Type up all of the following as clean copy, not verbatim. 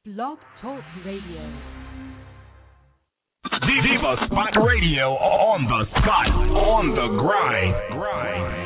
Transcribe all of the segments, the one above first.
Blog Talk Radio. Diva Spot Radio on the spot, on the grind.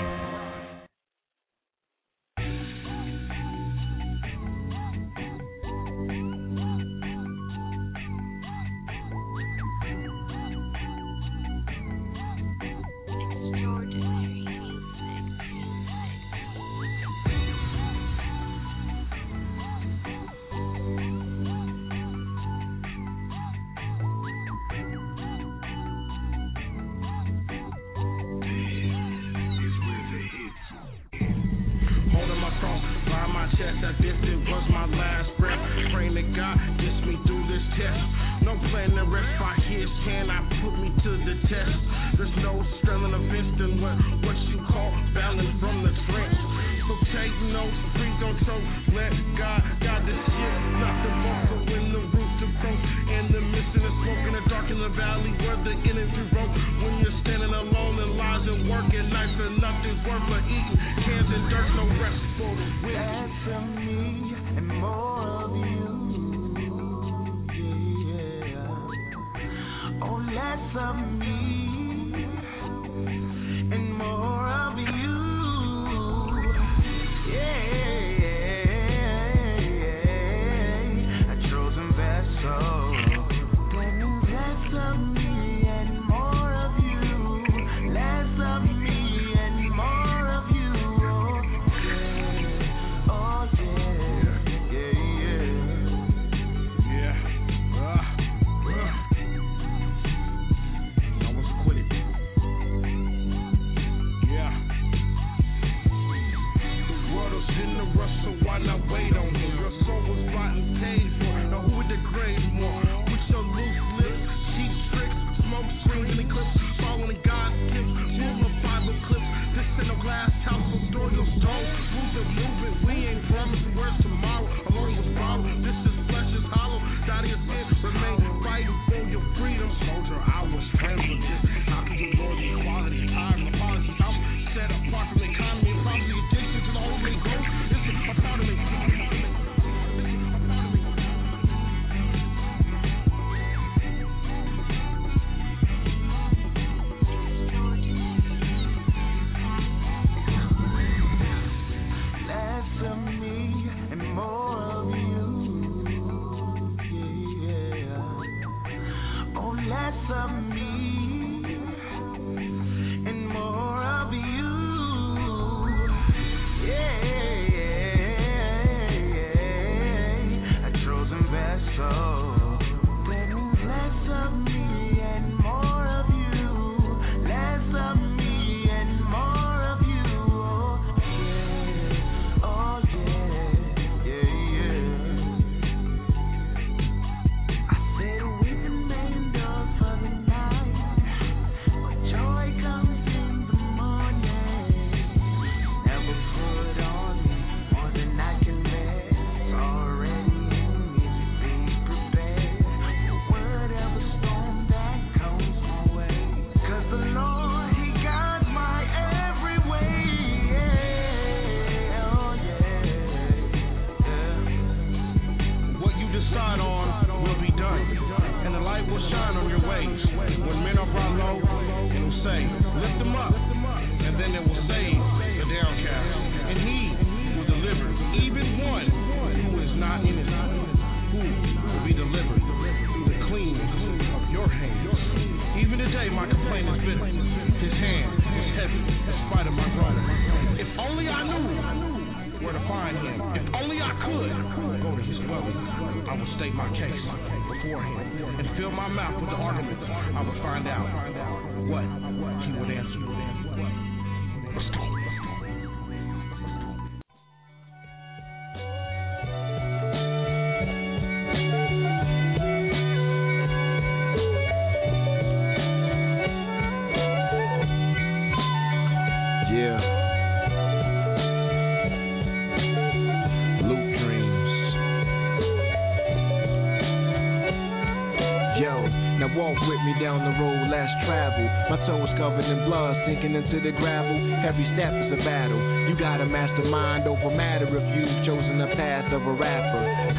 Sinking into the gravel, every step is a battle. You gotta mastermind over matter if you've chosen the path of a rapper.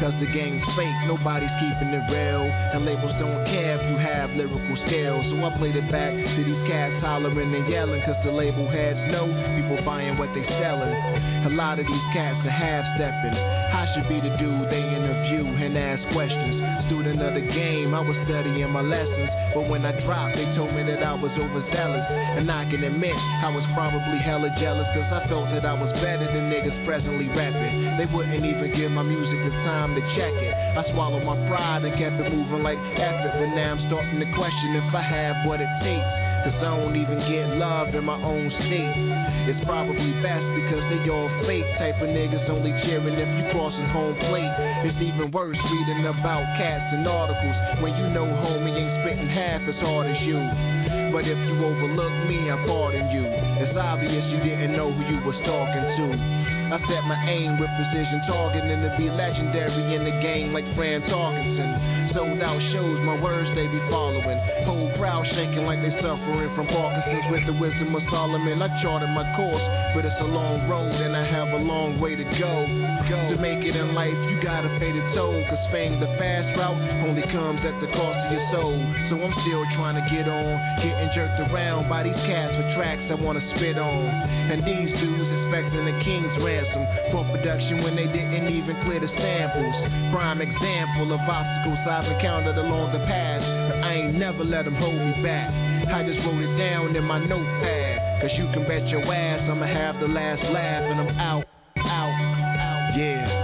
Cause the game's fake, nobody's keeping it real. And labels don't care if you have lyrical skills. So I played it back to these cats hollering and yelling. Cause the label heads know people buying what they selling. A lot of these cats are half-stepping. I should be the dude they interview and ask questions. Student of the game, I was studying my lessons. But when I dropped, they told me that I was overzealous. And I can admit, I was probably hella jealous. Cause I felt that I was better than niggas presently rapping. They wouldn't even give my music the time to check it. I swallowed my pride and kept it moving like effort. But now I'm starting to question if I have what it takes. Cause I don't even get love in my own state. It's probably best because they all fake type of niggas only cheering if you crossing home plate. It's even worse reading about cats and articles when you know homie ain't spitting half as hard as you. But if you overlook me, I pardon you. It's obvious you didn't know who you was talking to. I set my aim with precision, targeting to be legendary in the game like Fran Tarkenton. Sold out shows, my words they be following. Whole crowd shaking like they suffering from Parkinson's with the wisdom of Solomon. I charted my course, but it's a long road and I have a long way to go. To make it in life, you gotta pay the toll. Cause fame, the fast route, only comes at the cost of your soul. So I'm still trying to get on, getting jerked around by these cats with tracks I wanna spit on. And these dudes expecting a king's ransom for production when they didn't even clear the samples. Prime example of obstacles I've encountered along the path, but I ain't never let them hold me back. I just wrote it down in my notepad. Cause you can bet your ass I'ma have the last laugh and I'm out, yeah.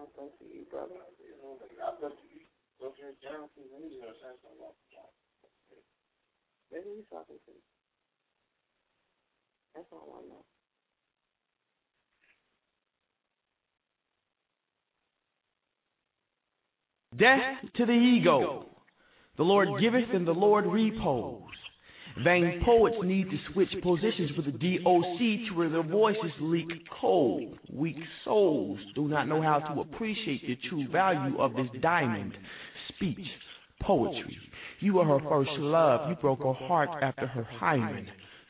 bless you, brother. God bless you. Go to your general community or something like that. Maybe he's talking to you. That's all I know. Death to the ego. The Lord giveth and the Lord repose. Vain poets need to switch positions with the DOC to where their voices leak cold. Weak souls do not know how to appreciate the true value of this diamond. Speech, poetry. You were her first love. You broke her heart after her hymen.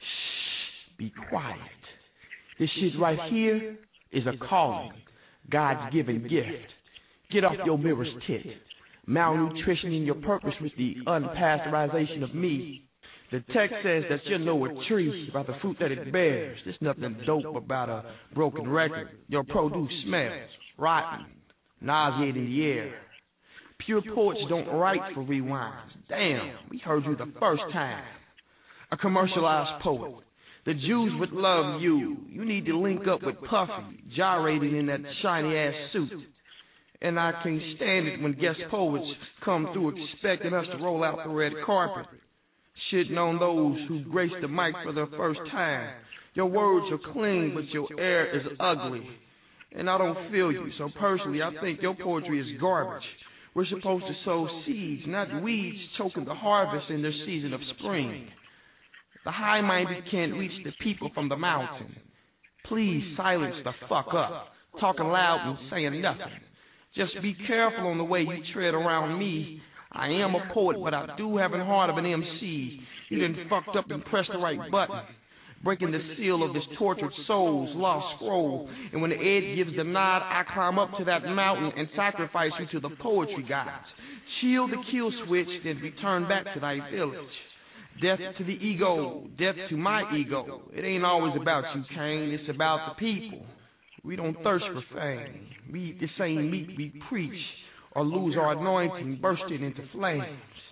Shh, be quiet. This shit right here is a calling. God's given gift. Get off your mirror's tit. Malnutrition in your purpose with the unpasteurization of me. The text says that you know a tree by the fruit that it bears. There's nothing dope about a broken record. Your produce smells rotten, nauseating the air. Pure poets don't write for rewinds. Damn, we heard you the first time. A commercialized poet. The Jews would love you. You need to link up with Puffy, gyrating in that shiny-ass suit. And I can't stand it when guest poets come through expecting us to roll out the red carpet. Shitting on those who grace the mic for the first time. Your words are clean, but your air is ugly. And I don't feel you, so personally I think your poetry is garbage. We're supposed to sow seeds, not weeds choking the harvest in their season of spring. The high-minded can't reach the people from the mountain. Please silence the fuck up, talking loud and saying nothing. Just be careful on the way you tread around me. I am a poet, but I do have a heart of an MC. You done fucked up and pressed the right button, breaking the seal of this tortured soul's lost scroll. And when the Ed gives the nod, I climb up to that mountain and sacrifice you to the poetry gods. Chill the kill switch, then return back to thy village. Death to the ego, death to my ego. It ain't always about you, Cain, it's about the people. We don't thirst for fame. We eat the same meat we preach, or lose our anointing, bursting into flames.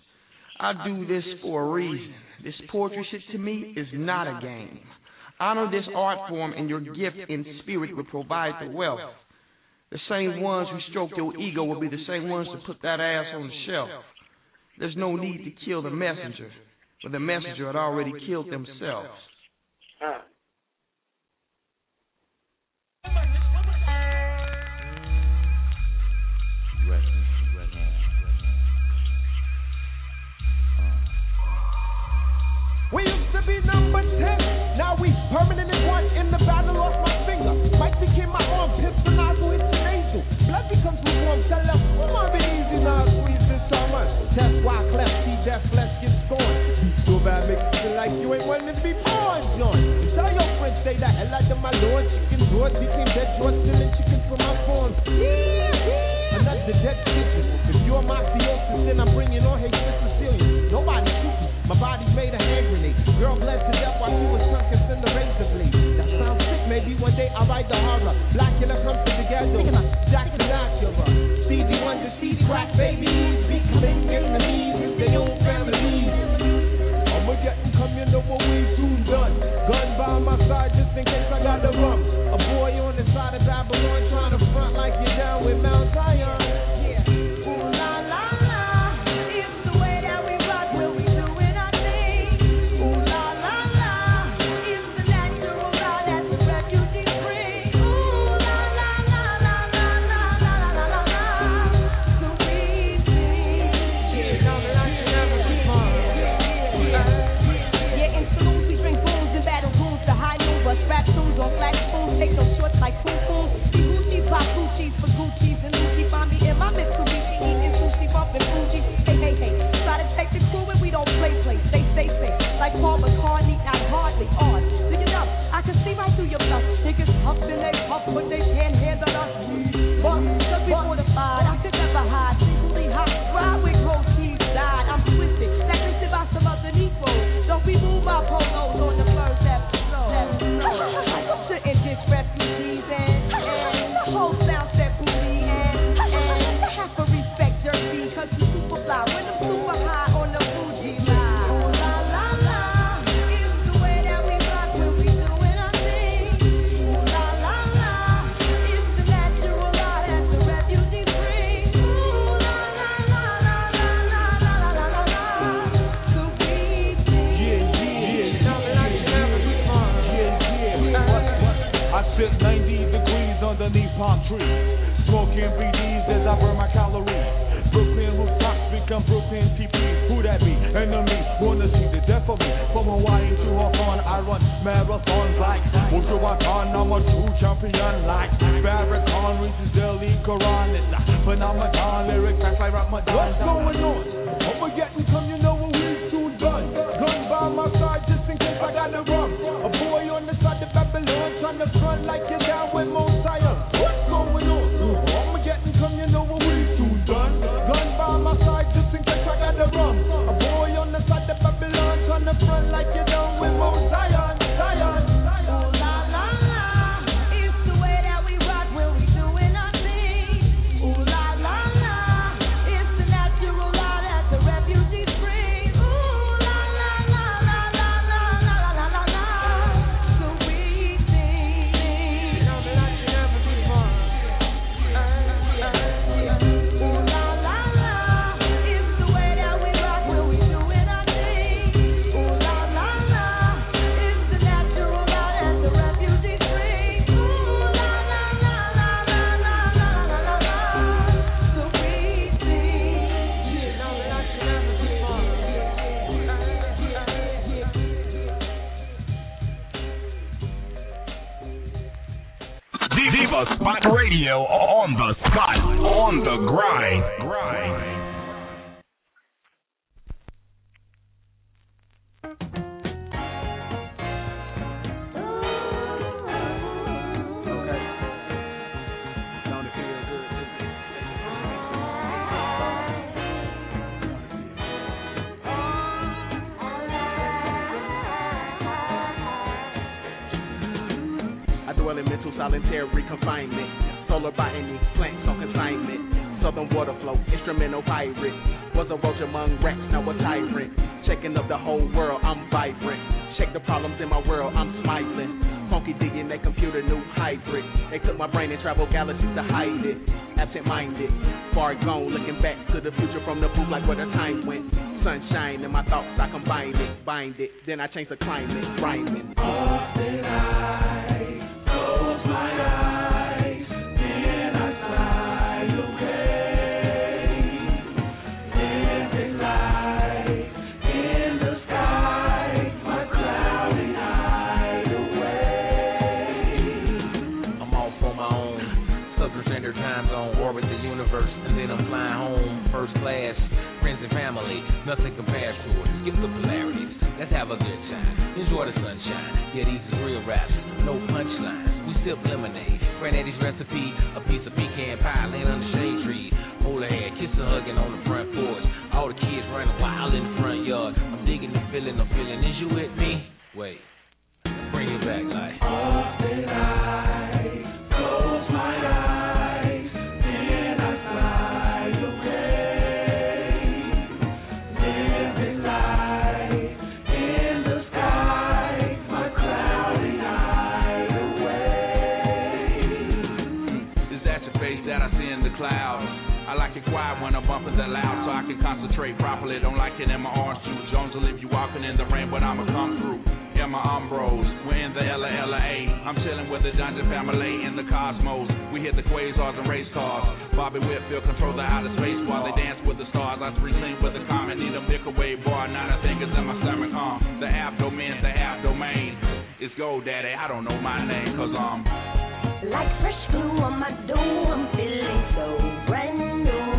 I do this for a reason. This poetry shit to me is not a game. Honor this art form, and your gift in spirit will provide the wealth. The same ones who stroke your ego will be the same ones to put that ass on the shelf. There's no need to kill the messenger, for the messenger had already killed themselves. We used to be number 10, now we permanent in one. In the battle, lost my finger. Mike became my arm, pistol nozzle hits the nasal. Blood becomes lukewarm, tell them, come on, be easy now, squeeze this summer. That's why cleft, see that flesh gets gone. You so bad, make you feel like you ain't wanting to be born, John. Tell your friends, say the hell out of my lord. Chicken doors became dead doors, stealing chickens from my farm. Another dead kitchen. If you're mafiosis, then I'm bringing on hate to Sicilian. Nobody shooting. My body made a hand grenade. Girl bled to death while she was sunk in the razor blade. That sounds sick, maybe one day I'll write the horror. Blackula comes to the ghetto. Jackson Acura. CD Wonder, seed crack babies. Becoming enemies with their own families. I'ma get them come, you know what we soon done. Gun by my side just in case I got the rum. A boy on the side of Babylon trying to front like you're down with Mount Zion. sit 90 degrees underneath palm trees. Smoking BDs as I burn my calories. Brooklyn rooftops become Brooklyn TPs. Who that be? Enemy, wanna see the death of me. From Hawaii to Hawthorne, I run marathons like Wujuwatan. I'm a true champion like Farrakhan reaches Delhi Quran. It's a phenomenon, lyrics act like Ramadan. What's going on? I'm forgetting some, you know what we've too done. Gun by my side just in case I got the rum. A boy on the side of Babylon trying to front like you're down with Mosiah. What's going on? I'm forgetting some, you know what we've too done. Gun by my side just in case I got the rum. A boy on the side of Babylon trying to front like you're down with Mosiah. Zion. Ooh la la la, it's the way that we rock when we doing our thing. Ooh la la la, it's the natural law that the refugees bring. Ooh la la la la la la la la la la, so we sing. You know that I should never be born. Ooh la la la, it's the way that we rock when we doing our thing. Ooh la la la, it's the natural law that the refugees bring. Ooh la la la la la la la la la la, so we sing. You know that I should never be born. Diva Spot Radio on the spot, on the grind. Okay. Don't it feel good? I dwell in mental solitary confinement. Solar botany, plants on consignment. Southern water flow, instrumental pirate. Was a roach among rats, now a tyrant. Shaking up the whole world, I'm vibrant. Shake the problems in my world, I'm smiling. Funky DNA computer, new hybrid. They took my brain and traveled galaxies to hide it. Absent-minded, far gone, looking back to the future from the booth like where the time went. Sunshine in my thoughts, I combine it, bind it, then I change the climate, rhyming. Often I close my eyes, then I slide away. Living life in the sky, my cloudy hideaway. I'm off on my own, Southern Standard Time Zone, orbit the universe, and then I'm flying home, first class, friends and family, nothing compares to it. Skip the polarities, let's have a good time, enjoy the sunshine. Yeah, these is real raps, no punchlines. We sip lemonade, granddaddy's recipe, a piece of pecan pie laying under shade tree. Hold her hand, kiss and hugging on the front porch. All the kids running wild in the front yard. I'm digging the feeling, I'm feeling. Is you with me? Wait, bring it back like. Often I close my eyes, then I slide away. Living life in the sky, my cloudy hideaway. Is that your face that I see in the clouds? I like it quiet when I'm bumping that loud so I can concentrate properly. Don't like it in my orange juice. Jones will leave you walking in the rain, but I'ma come through. In my Umbros, we're in the LA. I'm chilling with the Dungeon family in the cosmos. We hit the quasars and race cars. Bobby Whitfield controls the outer space while they dance with the stars. I stream with the comet, need a microwave bar. Now I think it's in my stomach. The abdomen, the abdomen. It's GoDaddy, I don't know my name, cause I'm Like fresh glue on my dough, I'm feeling so brand new.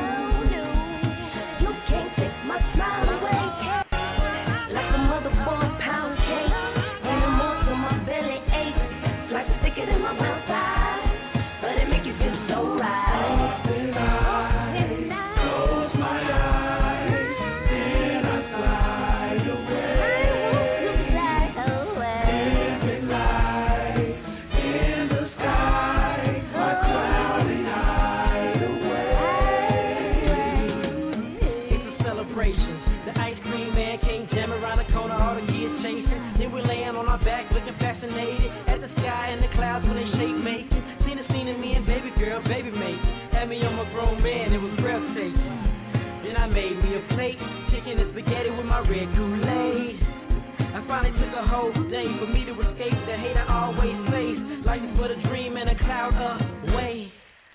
You can't take my smile away. Like a motherboard pound cake. When I'm on to my belly ache. Like a thicker than my mouth side. But it make you feel so right. Often I close my eyes, then I slide away. Living life in the sky, my cloudy hideaway. It's a celebration. The ice cream man came jam around the corner, all the kids chasing. Then we're laying on our back, looking fascinated at the sky and the clouds when they shape making. Seen the scene of me and baby girl, baby mate. Had me on my grown man, it was breathtaking. Then I made me a plate, chicken and spaghetti with my red Kool-Aid. I finally took a whole day for me to escape the hate I always face. Life is but a dream and a cloud away.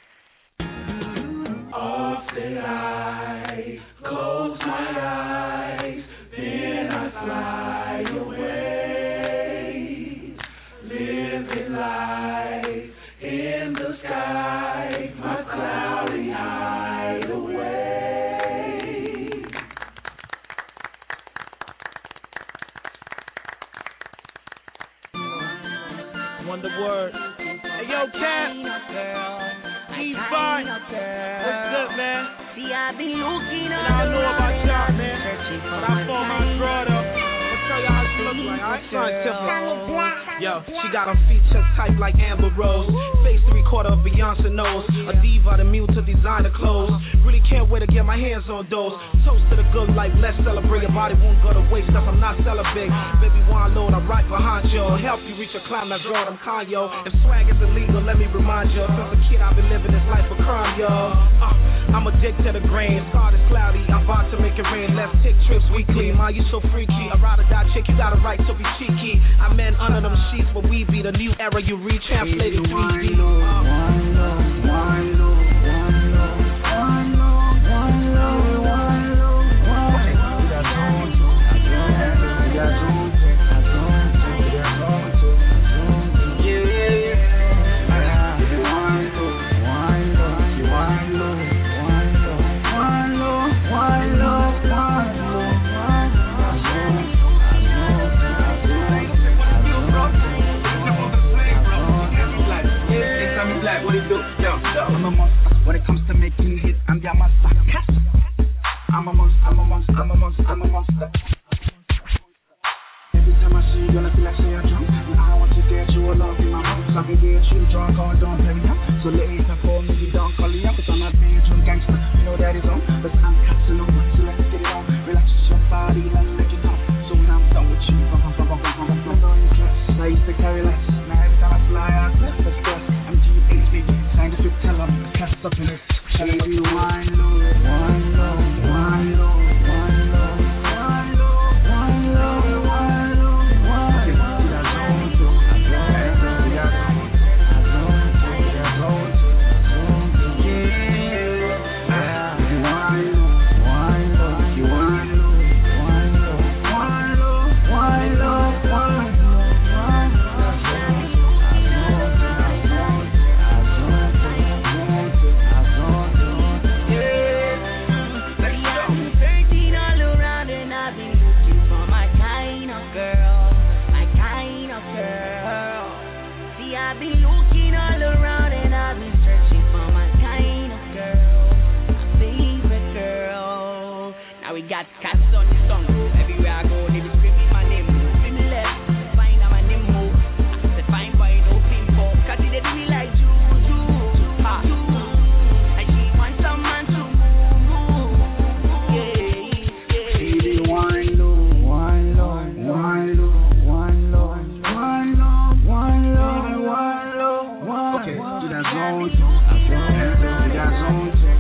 Off the eye, close my eyes, then I fly away. Living life in the sky, my cloudy hideaway. Wonder word. Hey, yo, Cat. E-Fine. What's up, man? See, I've been looking and I don't know about y'all, man. But I saw my brother. I'll tell you how she looks like, alright? Yo, she got her features tight like Amber Rose. Face 3/4 of Beyonce nose. A diva, the mule to designer clothes. Really can't wait to get my hands on those. Toast to the good life, let's celebrate. Your body won't go to waste, cause I'm not celibate. Baby, one load, I'm right behind you. Help you reach your climb, that's girl, I'm Kanye. If swag is illegal, let me remind you. Since a kid, I've been living this life of crime, yo. I'm addicted to the grain. Start is cloudy, I'm about to make it rain. Let's take trips weekly. Ma, you so freaky. A ride or die chick, you got a right to be cheeky. I meant under them sheets, but we be the new era you reach. Translated 3D. I'm a monster. When it comes to making hits, I'm your master. I'm a monster. I'm a monster. I'm a monster. I'm a monster. Every time I see you, gonna feel like say I'm drunk. And I want to get you all off in my mouth. So I can get you drunk or don't tell me up. So later for me, you don't call me up. Cause I'm not being drunk gangster. You know that is on. But I'm casting over. So let's get it on. Relax your body, let's make it up. So when I'm done with you, I'm not impressed. I used to carry less. Now every time I fly out, let's stress. I'm GHB. Scientific tell them, cast up in it. Baby, wine low, wine low, wine low, wine low, wine low, wine low, wine low, wine low. Okay, we got zone two, we got zone two, yeah. Wine low, wine low, you wine low, wine low, wine low, wine low, wine low. Got cats on the song. Everywhere I go, they be screaming my name. See me left, find out my name move. I said fine boy, no pimple. Cause they do me like juju. And she wants some man to move. Yeah. Baby, wine low, wine low, wine low, wine low, wine low, wine low, wine low, wine. Okay, do that zone two. Do that zone two.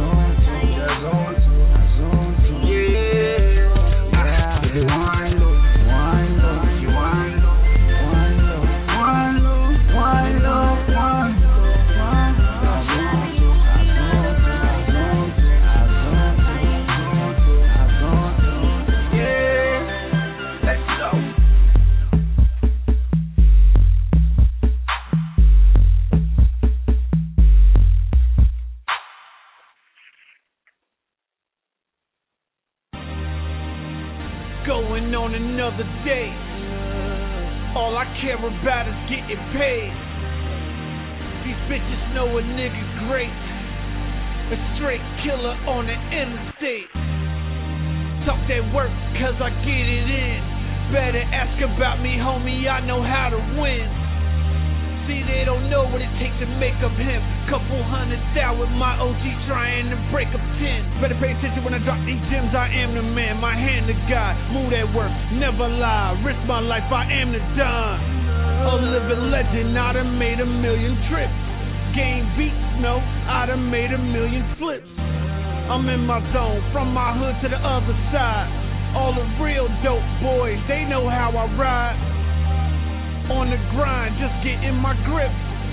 Going on another day. All I care about is getting paid. These bitches know a nigga great. A straight killer on the interstate. Talk that work, cause I get it in. Better ask about me, homie, I know how to win. See, they don't know what it takes to make up him. Couple hundred down with my OG trying to break up 10. Better pay attention when I drop these gems, I am the man. My hand to God, move that work, never lie. Risk my life, I am the Don. A living legend, I done made a million trips. Game beats, no, I done made a million flips. I'm in my zone, from my hood to the other side. All the real dope boys, they know how I ride. On the grind, just getting my grip.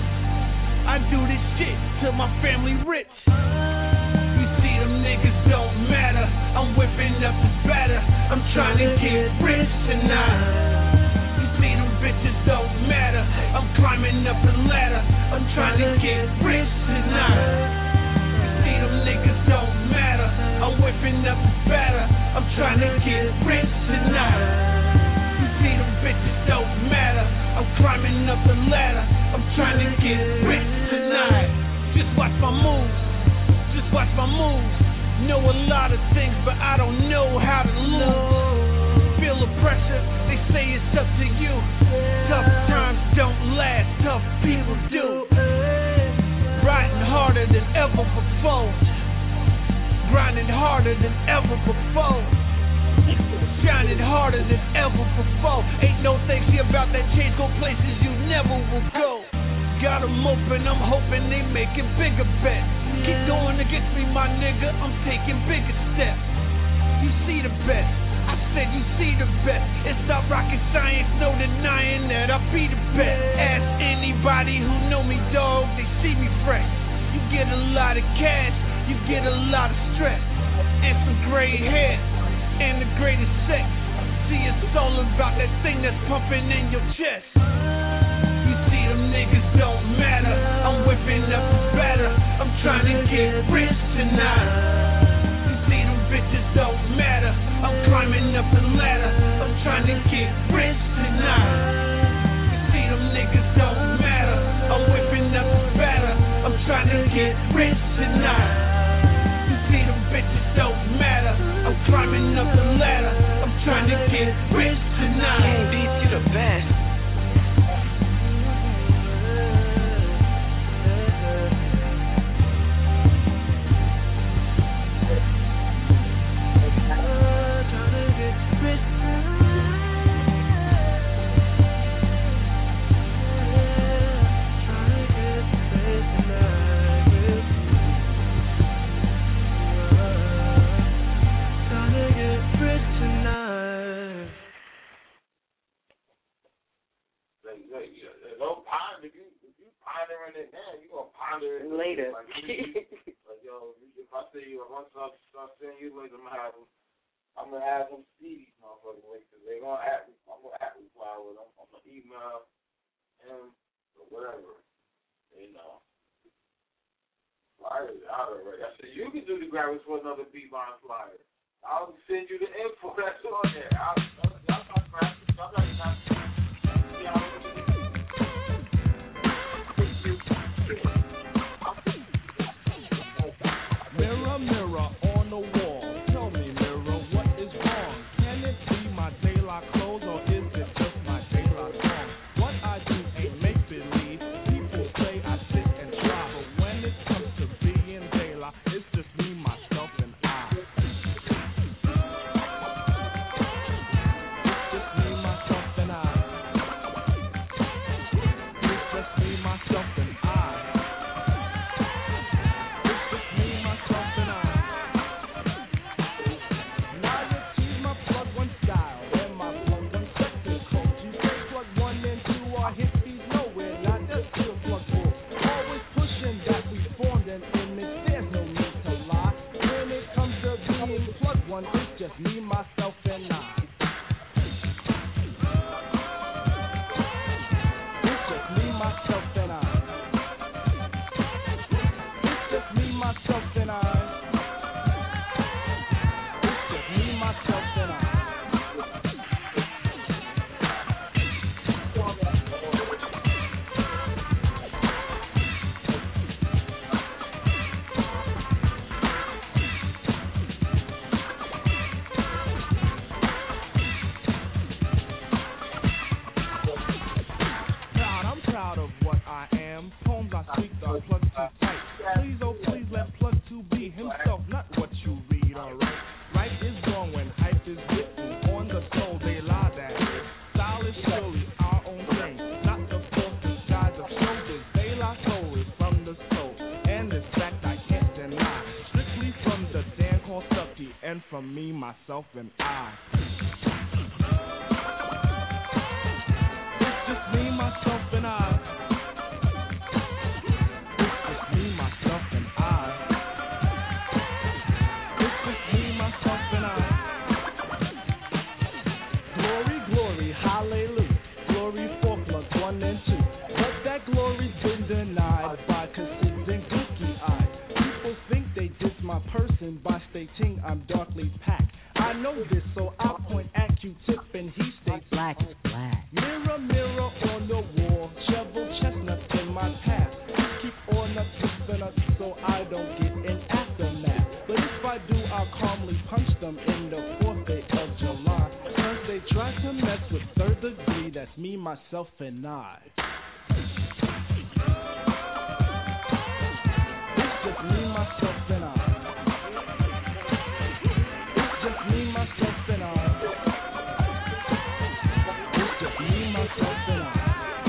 I do this shit till my family rich. You see them niggas don't matter. I'm whipping up this batter. I'm trying to get rich tonight. You see them bitches don't matter. I'm climbing up the ladder. I'm trying to get rich tonight. You see them niggas don't matter. I'm whipping up this batter. I'm trying to get rich tonight. You see them bitches don't matter. I'm climbing up the ladder. I'm trying to get rich tonight. Just watch my moves. Just watch my moves. Know a lot of things, but I don't know how to lose. Feel the pressure. They say it's up to you. Tough times don't last. Tough people do. Riding harder than ever before. Grinding harder than ever before. Shining harder than ever before. Ain't no thanks here about that change. Go places you never will go. Got them open, I'm hoping they making bigger bets. Keep going against me, my nigga, I'm taking bigger steps. You see the best, I said you see the best. It's not rocket science, no denying that I be the best. Ask anybody who know me, dog, they see me fresh. You get a lot of cash, you get a lot of stress. And some gray hair, and the greatest sex. See, it's all about that thing that's pumping in your chest. You see them niggas don't matter. I'm whipping up the batter. I'm trying to get rich tonight. You see them bitches don't matter. I'm climbing up the ladder. I'm trying to get rich tonight. You see them niggas don't matter. I'm whipping up the batter. I'm trying to get rich tonight. You see them bitches don't matter. I'm climbing up the ladder. I'm trying to get rich tonight. KD, you the best. Don't ponder. If you pondering it now, you gonna ponder it later. Like yo, if I say you once I start saying you later, I'm gonna have them see these motherfuckers later. They gonna act. I'm gonna act reply with them. I'm gonna email him or whatever. You know, flyers out already. I said you can do the graphics for another B-Bond flyer. I'll send you the info that's on there. Y'all got graphics. Y'all got graphics. Mirror, mirror on the wall, tell me, mirror, what is wrong? Can it be my daylight clothes or is it just my daylight song? What I do ain't make believe. People say I sit and try, but when it comes to being daylight, it's just me, myself, and I. It's just me, myself, and I. It's just me, myself, and I. Just me, myself, and I. It's just me, myself, and I. It's just me, myself, and I. It's just me, myself, and I. From me, myself, and I. It's just me, myself, and I. denied by consistent cookie eyes. People think they diss my person by stating I'm darkly packed. I know this, so I point at Q-tip and he states black is black. Mirror, mirror on the wall, shovel chestnuts in my path. Keep on up, keeping up so I don't get an aftermath. But if I do, I'll calmly punch them in the 4th day of July. Cause they try to mess with 3rd degree, that's me, myself, and I. It's just me, myself, and I. It's just me, myself, and I. It's just me, myself, and I.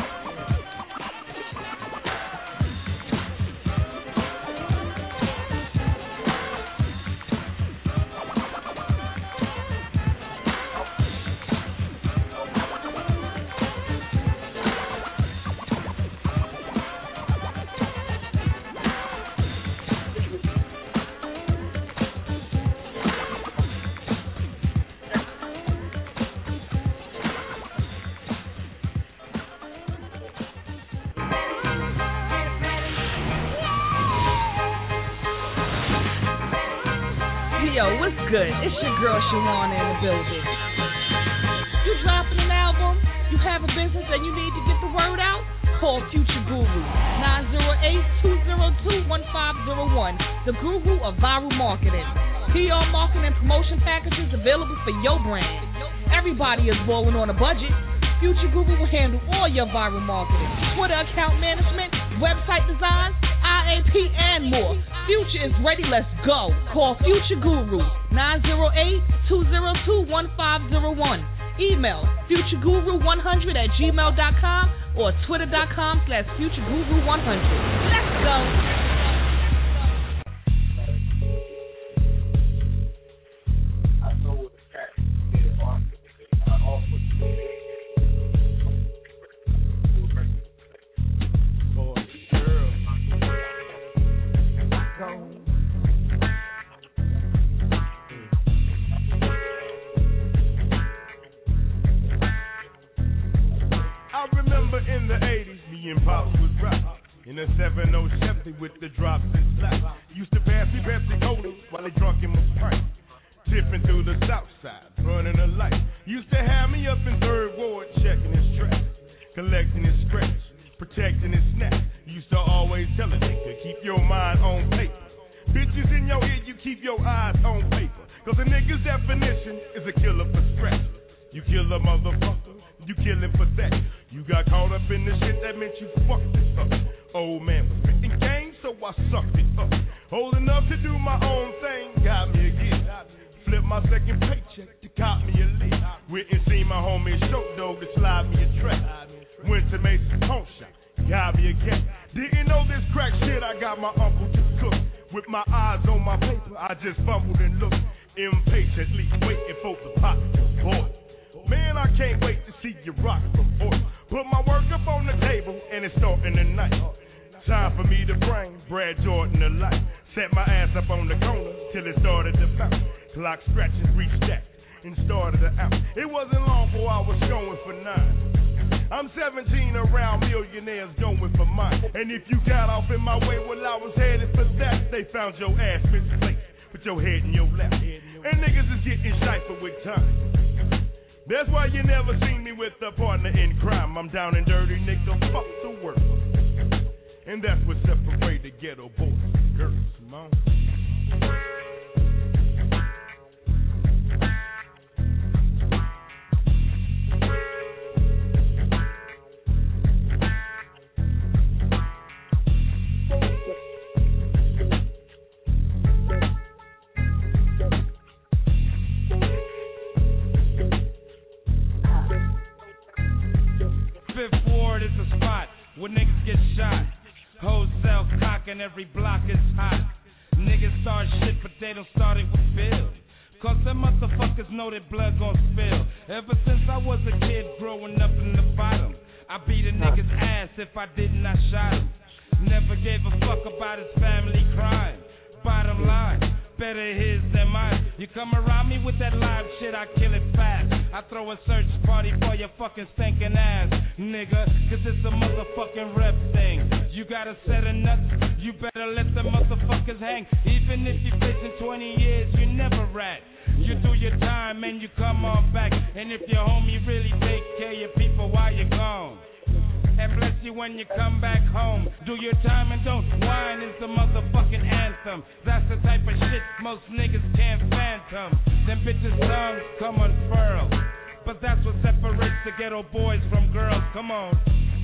Yo, what's good? It's your girl Shawana in the building. You dropping an album? You have a business and you need to get the word out? Call Future Guru, 908-202-1501, the guru of viral marketing. PR marketing and promotion packages available for your brand. Everybody is balling on a budget. Future Guru will handle all your viral marketing, Twitter account management, website design, IAP, and more. Future is ready. Let's go. Call Future Guru, 908-202-1501. Email futureguru100@gmail.com or twitter.com/futureguru100. Let's go. In the 80s, me and Pops was rock in a 7-0 Chevy with the drops and slaps. Used to pass me Pepsi Cola while they drunk in my pint. Tipping through the south side, running a light. Used to have me up in 3rd Ward, checking his straps, collecting his scratch, protecting his snap. Used to always tell a nigga, keep your mind on paper. Bitches in your ear, you keep your eyes on paper. Cause a nigga's definition is a killer for scratch. You kill a motherfucker, you kill him for that. You got caught up in the shit that meant you fucked it up. Old man was spitting game, so I sucked it up. Old enough to do my own thing, got me again. Flip my second paycheck to cop me a lead. Went and seen my homie Show Dog to slide me a track. Went to Mason Pawn Shop, got me again. Didn't know this crack shit, I got my uncle to cook. With my eyes on my paper, I just fumbled and looked. Impatiently waiting for the pot to boil. Man, I can't wait to see you rock from oil. Put my work up on the table, and it's starting tonight. Time for me to bring Brad Jordan to life. Set my ass up on the corner till it started to bounce. Clock scratches reached that and started to out. It wasn't long before I was going for 9. I'm 17 around millionaires going for mine. And if you got off in my way while I was headed for that, they found your ass misplaced with your head in your lap. And niggas is getting shifted with time. That's why you never seen me with a partner in crime. I'm down and dirty, nigga, fuck the work. And that's what separates the ghetto boys and girls, come on. Fifth Ward is a spot where niggas get shot. Hoes sell cock and every block is hot. Niggas start shit, but they don't start it with Bill. Cause them motherfuckers know that blood gon' spill. Ever since I was a kid growing up in the bottom, I beat a nigga's ass if I didn't, I shot him. Never gave a fuck about his family crime. Bottom line, better his than mine. You come around me with that live shit, I kill it fast. I throw a search party for your fucking stinking ass, nigga. Cause it's a motherfucking rep thing. You got a set of nuts, you better let the motherfuckers hang. Even if you're facing 20 years, you never rat. You do your time and you come on back. And if your homie really take care of your people while you're gone, and bless you when you come back home. Do your time and don't whine is the motherfucking anthem. That's the type of shit most niggas can't phantom. Them bitches' tongues come unfurled, but that's what separates the ghetto boys from girls. Come on.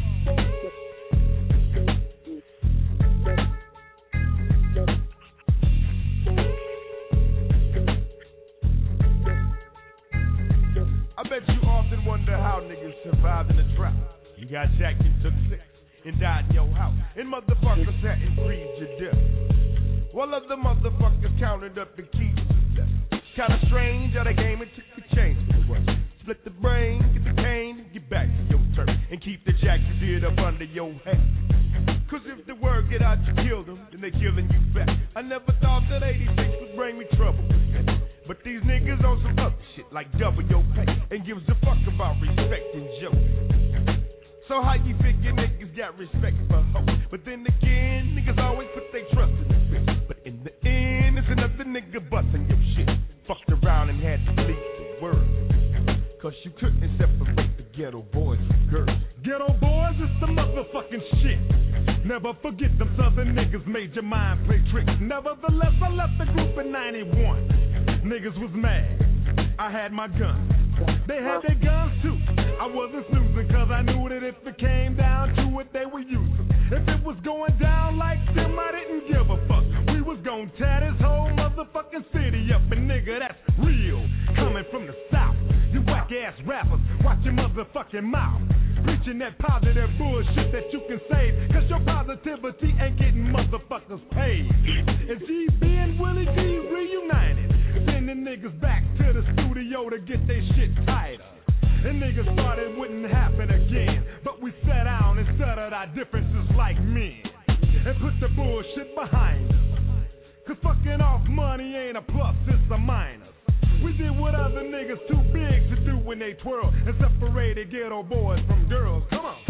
I bet you often wonder how niggas survived in the drought. You got jacked and took 6 and died in your house, and motherfuckers sat and breathed your death, while other motherfuckers counted up the keys left. Kinda strange how the game it took the change. Split the brain, get the cane, and get back to your turf, and keep the jack you did up under your hat. Cause if the word get out you killed them, then they killing you back. I never thought that 86 would bring me trouble, but these niggas on some other shit like double your pay, and gives a fuck about respect and jokes. So how you figure niggas got respect for hoes? But then again, niggas always put their trust in the bitch. But in the end, it's another nigga busting your shit. Fucked around and had to leave the world, cause you couldn't separate the ghetto boys from girls. Ghetto boys is the motherfucking shit. Never forget them southern niggas made your mind play tricks. Nevertheless, I left the group in 91. Niggas was mad, I had my gun. They had their guns too. I wasn't snoozing cause I knew that if it came down to it, they would use them. If it was going down like them, I didn't give a fuck. We was gon' tear this whole motherfucking city up. And nigga, that's real. Coming from the south, you whack ass rappers, watch your motherfucking mouth. Preaching that positive bullshit that you can save, cause your positivity ain't getting motherfuckers paid. And GB and Willie D reunited, sending niggas back to the studio to get their shit tighter. And niggas thought it wouldn't happen again, but we sat down and settled our differences like men, and put the bullshit behind us. Cause fucking off money ain't a plus, it's a minus. We did what other niggas too big to do when they twirl, and separated ghetto boys from girls. Come on.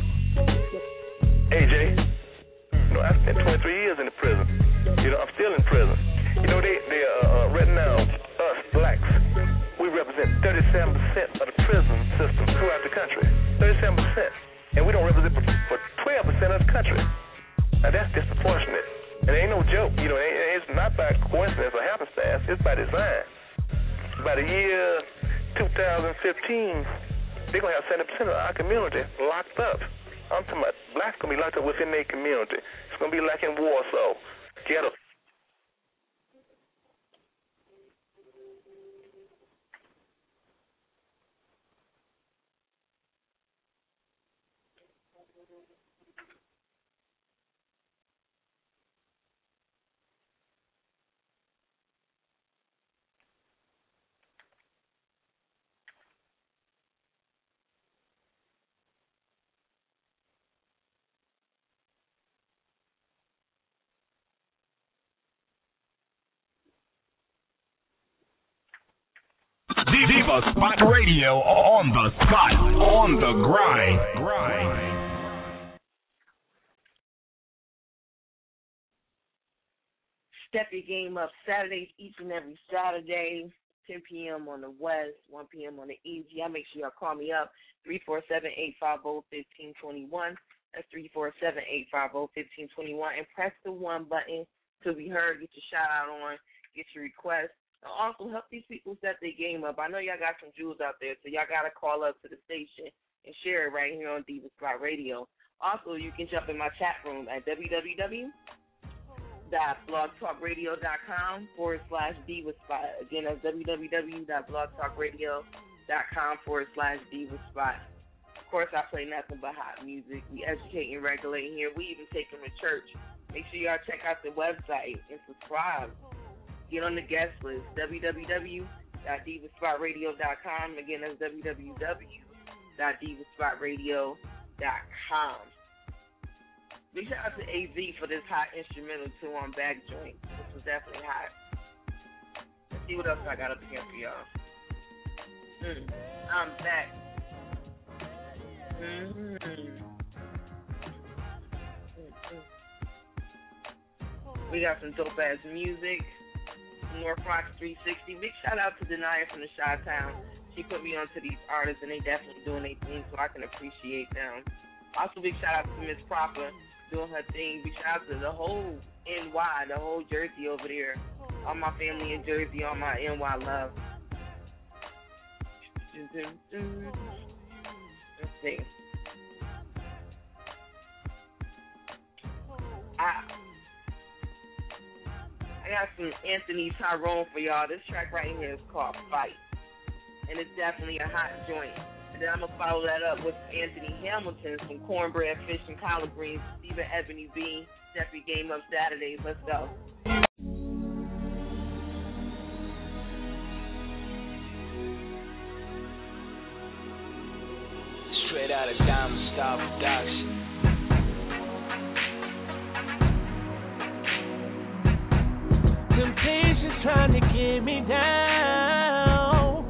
AJ, I spent 23 years in the prison. I'm still in prison. They right now, us blacks, we represent 37% of the prison system throughout the country. 37%. And we don't represent for 12% of the country. Now that's disproportionate. And it ain't no joke. It's not by coincidence or happenstance. It's by design. By the year 2015, they're going to have 70% of our community locked up. I'm talking about blacks going to be locked up within their community. It's going to be like in Warsaw. Ghetto. Diva Spot Radio on the spot, on the grind. Step your game up Saturdays, each and every Saturday, 10 p.m. on the West, 1 p.m. on the East. Y'all make sure y'all call me up, 347-850-1521. That's 347-850-1521. And press the 1 button to be heard. Get your shout out on, get your request. And also help these people set their game up. I know y'all got some jewels out there, so y'all got to call up to the station and share it right here on Diva Spot Radio. Also, you can jump in my chat room at www.blogtalkradio.com/Diva Spot. Again, that's www.blogtalkradio.com/Diva Spot. Of course, I play nothing but hot music. We educate and regulate here. We even take them to church. Make sure y'all check out the website and subscribe. Get on the guest list, www.divaspotradio.com. Again, that's www.divaspotradio.com. Big shout out to AZ for this hot instrumental too on Back Joint. This was definitely hot. Let's see what else I got up here for y'all. I'm back. We got some dope ass music. North Rock 360. Big shout out to Denia from the Chi-Town. She put me onto these artists, and they definitely doing their thing, so I can appreciate them. Also, big shout out to Miss Proper doing her thing. Big shout out to the whole NY, the whole Jersey over there. All my family in Jersey, all my NY love. Let's see. I got some Anthony Tyrone for y'all. This track right here is called Fight. And it's definitely a hot joint. And then I'm going to follow that up with Anthony Hamilton from Cornbread, Fish, and Collard Greens, Stephen Ebony B, Jeffrey Game Up Saturdays. Let's go. Straight out of Diamond Star Production. Temptation's trying to get me down.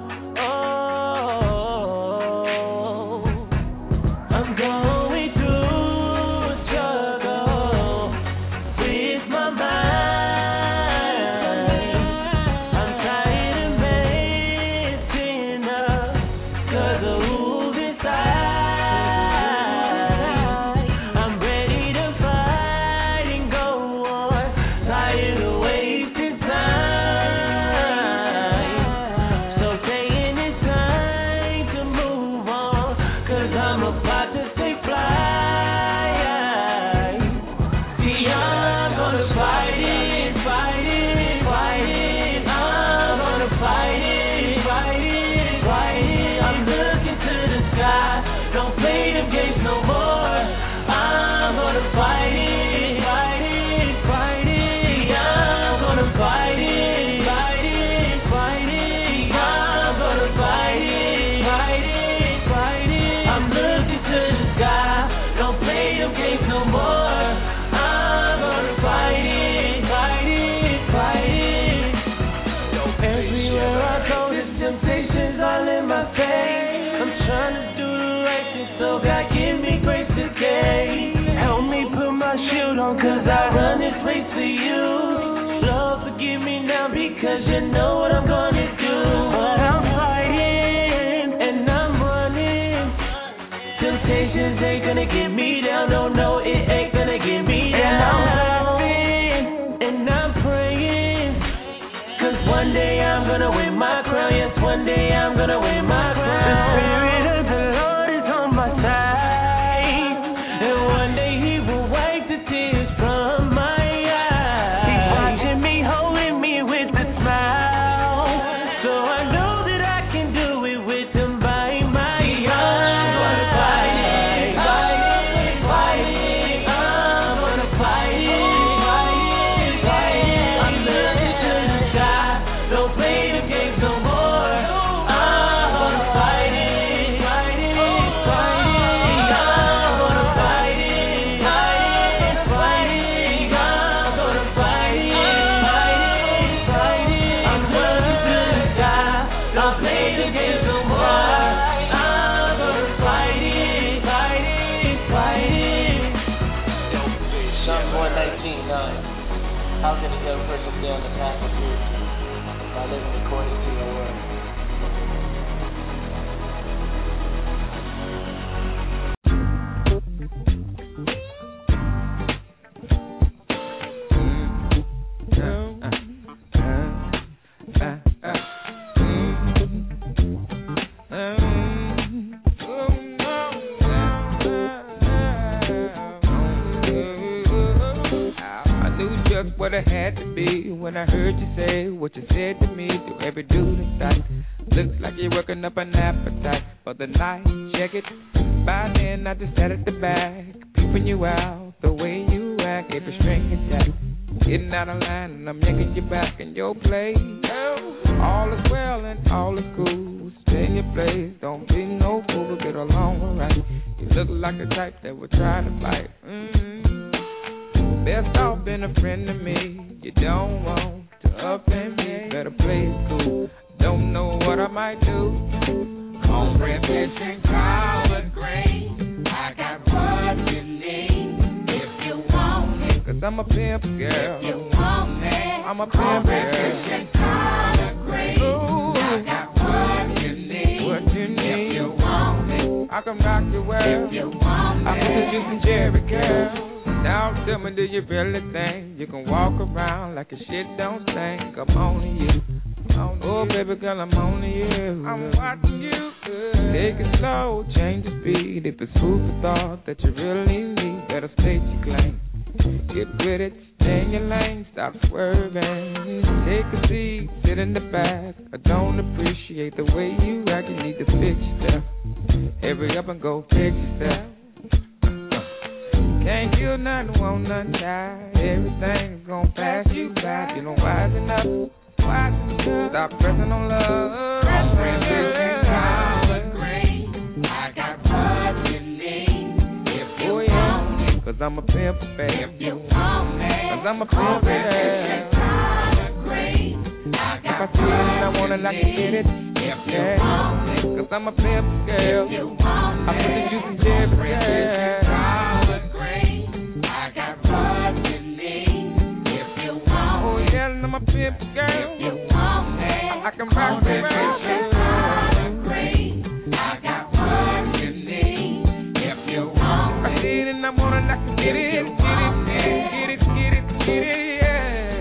Oh, I'm going through a struggle with my mind. I'm tired of messing up 'cause of who's inside. I'm ready to fight and go on. Tired of wasting time. So saying it's time to move on, 'cause I'm about to take flight. See, I'm gonna fight it, fight it, fight it. I'm gonna fight it, fight it, fight it. I'm looking to the sky, don't play them games no more. I'm gonna fight it, fight it, fight it. I'm gonna fight it, fight it, fight it. I'm gonna fight it, fight it, fight it. I'm looking to the sky, don't play them games no more. I'm gonna fight it, fight it, fight it. Everywhere I go, there's temptations all in my face. I'm trying to do the right thing, so God give me grace today. Help me put my shield on, 'cause I run this race for you. Lord, forgive me now, because you know what I'm gonna do. But I'm fighting and I'm running. Temptations ain't gonna get me down. No, no, it ain't gonna get me down. And I'm laughing and I'm praying, 'cause one day I'm gonna win my crown. Yes, one day I'm gonna win my crown. The Spirit of the Lord is on my side, and one day He will wipe the tears from my eyes. He's watching me, holding me with a smile, so I know that I can do it with Him by my side. I'm gonna fight it, fight it, fight it. I'm gonna fight it, fight it, fight it. I'm looking to the sky, don't play the games no more. I'm gonna fight it, fight it, fight it. I'm gonna fight it, fight it, fight it. I'm gonna fight it, fight it, fight it. I'm looking to the sky, don't play the games no more. I'm gonna fight it, fight it, fight it. Psalm 119:9. How can a young person stay on the path of truth? By living according to your word. I knew just what I had to be when I heard you say what you said to me. To every dude in sight, looks like you're working up an appetite for the night. Check it. By then I just sat at the back, peeping you out the way you act. Every string attack, getting out of line, and I'm yanking you back in your place. All is well and all is cool. Stay in your place, don't be no fool. We'll get along alright. You look like the type that would try to fight. Best off being a friend to me. You don't want to offend me. Better play it cool. Don't know what I might do. Cornbread, fish, and collard greens. I got what you need if you want it. 'Cause Cause I'm a pimp girl. If you want me, I'm a pimp girl. Ooh, I got what you need. What you need. If you want me, I can rock your world. if you want me, I put the juice in Jerry girl. Now tell me, do you really think you can walk around like your shit don't stink? I'm on to you. Oh, baby girl, I'm on to you. I'm watching you. Take it slow, change the speed. If it's food for thought that you really need, better state your claim. Get with it, stay in your lane, stop swerving. Take a seat, sit in the back. I don't appreciate the way you act. You need to fix yourself. Hurry up and go fix yourself. Can't kill nothing, won't nothing die. Everything's gonna pass you by. You don't wisen up, stop pressing on love. I got what you need. If you want me, Cause I'm a pimp, baby. if you want me, Cause I'm a pimp, baby. If I see it and I want it, I can get it. Yeah. Cause I'm a pimp girl. I put the juice in Jerry girl. I got what you need. If you want Oh yeah, and I'm a pimp girl. if you want me, I can rock the world. I got what you need. If you want I see it and I want it, I can get it. Get it, yeah.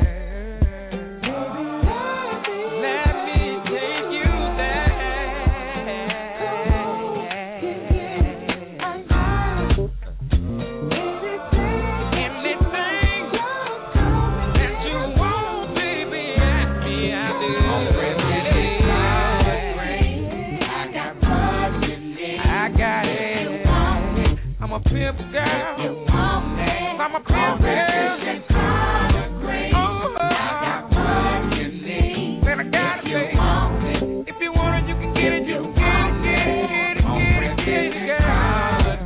Let me take you Anything that you want, baby, ask me, I'll do I got it. I'm a pimp girl. I'm a pimp girl. Then I gotta say, if you want it, you can get it. You can get it, girl.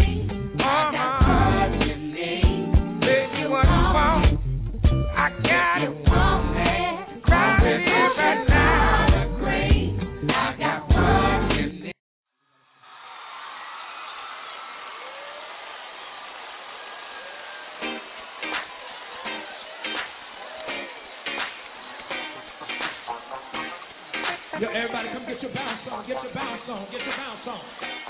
Baby, what you want? I got it. Grab it right now. I got what you need. Yo, everybody come get your bounce on, get your bounce on, get your bounce on.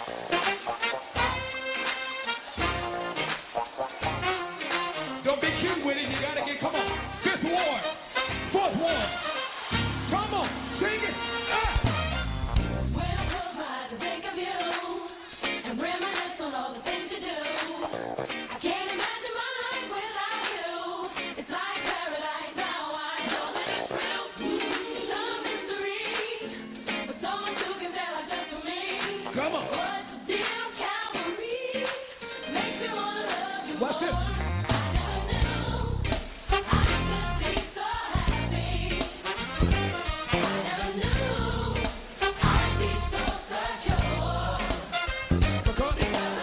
Don't be cute with it, you gotta get, come on. Fifth ward, fourth ward. Come on, sing it. When I close my eyes and think of you, and reminisce on all the things you do, I can't imagine my life without you. It's like paradise now, I know that it's real. It's a mystery, but someone who can tell it just for me. Come on. What's the deal, Calvary? Makes me wanna love you Watch this. more. I never knew I could be so happy. I never knew I'd be so secure. Because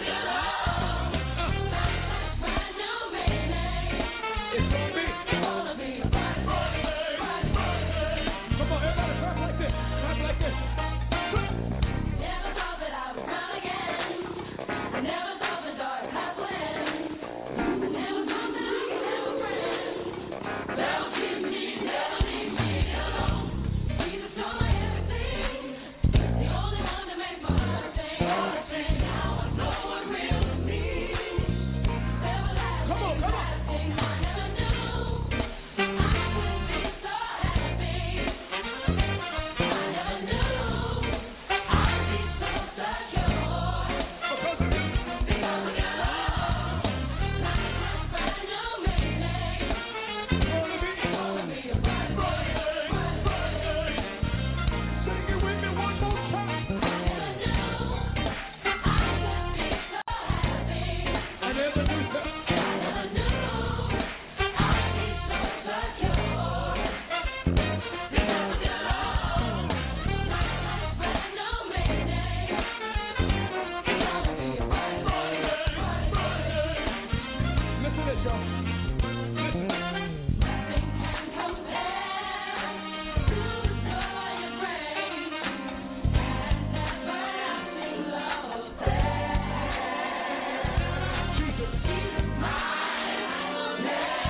Brand new meaning. it's gonna be. Gonna be a bright day. Come on, everybody clap like this. Clap like this. Never thought that I would run again. Never thought the dark path would end. Never thought that I could have a friend. Never leave me alone. Jesus, you're my everything. The only one that makes my heart sing. Now I know what real means. Everlasting, Come on, come on. lasting. I never knew I could be so happy. I never knew I'd be so secure. Because of your love, brand new meaning. Gonna be a bright day. Sing it with me one more time. I never knew that. Listen to this, y'all. Jesus.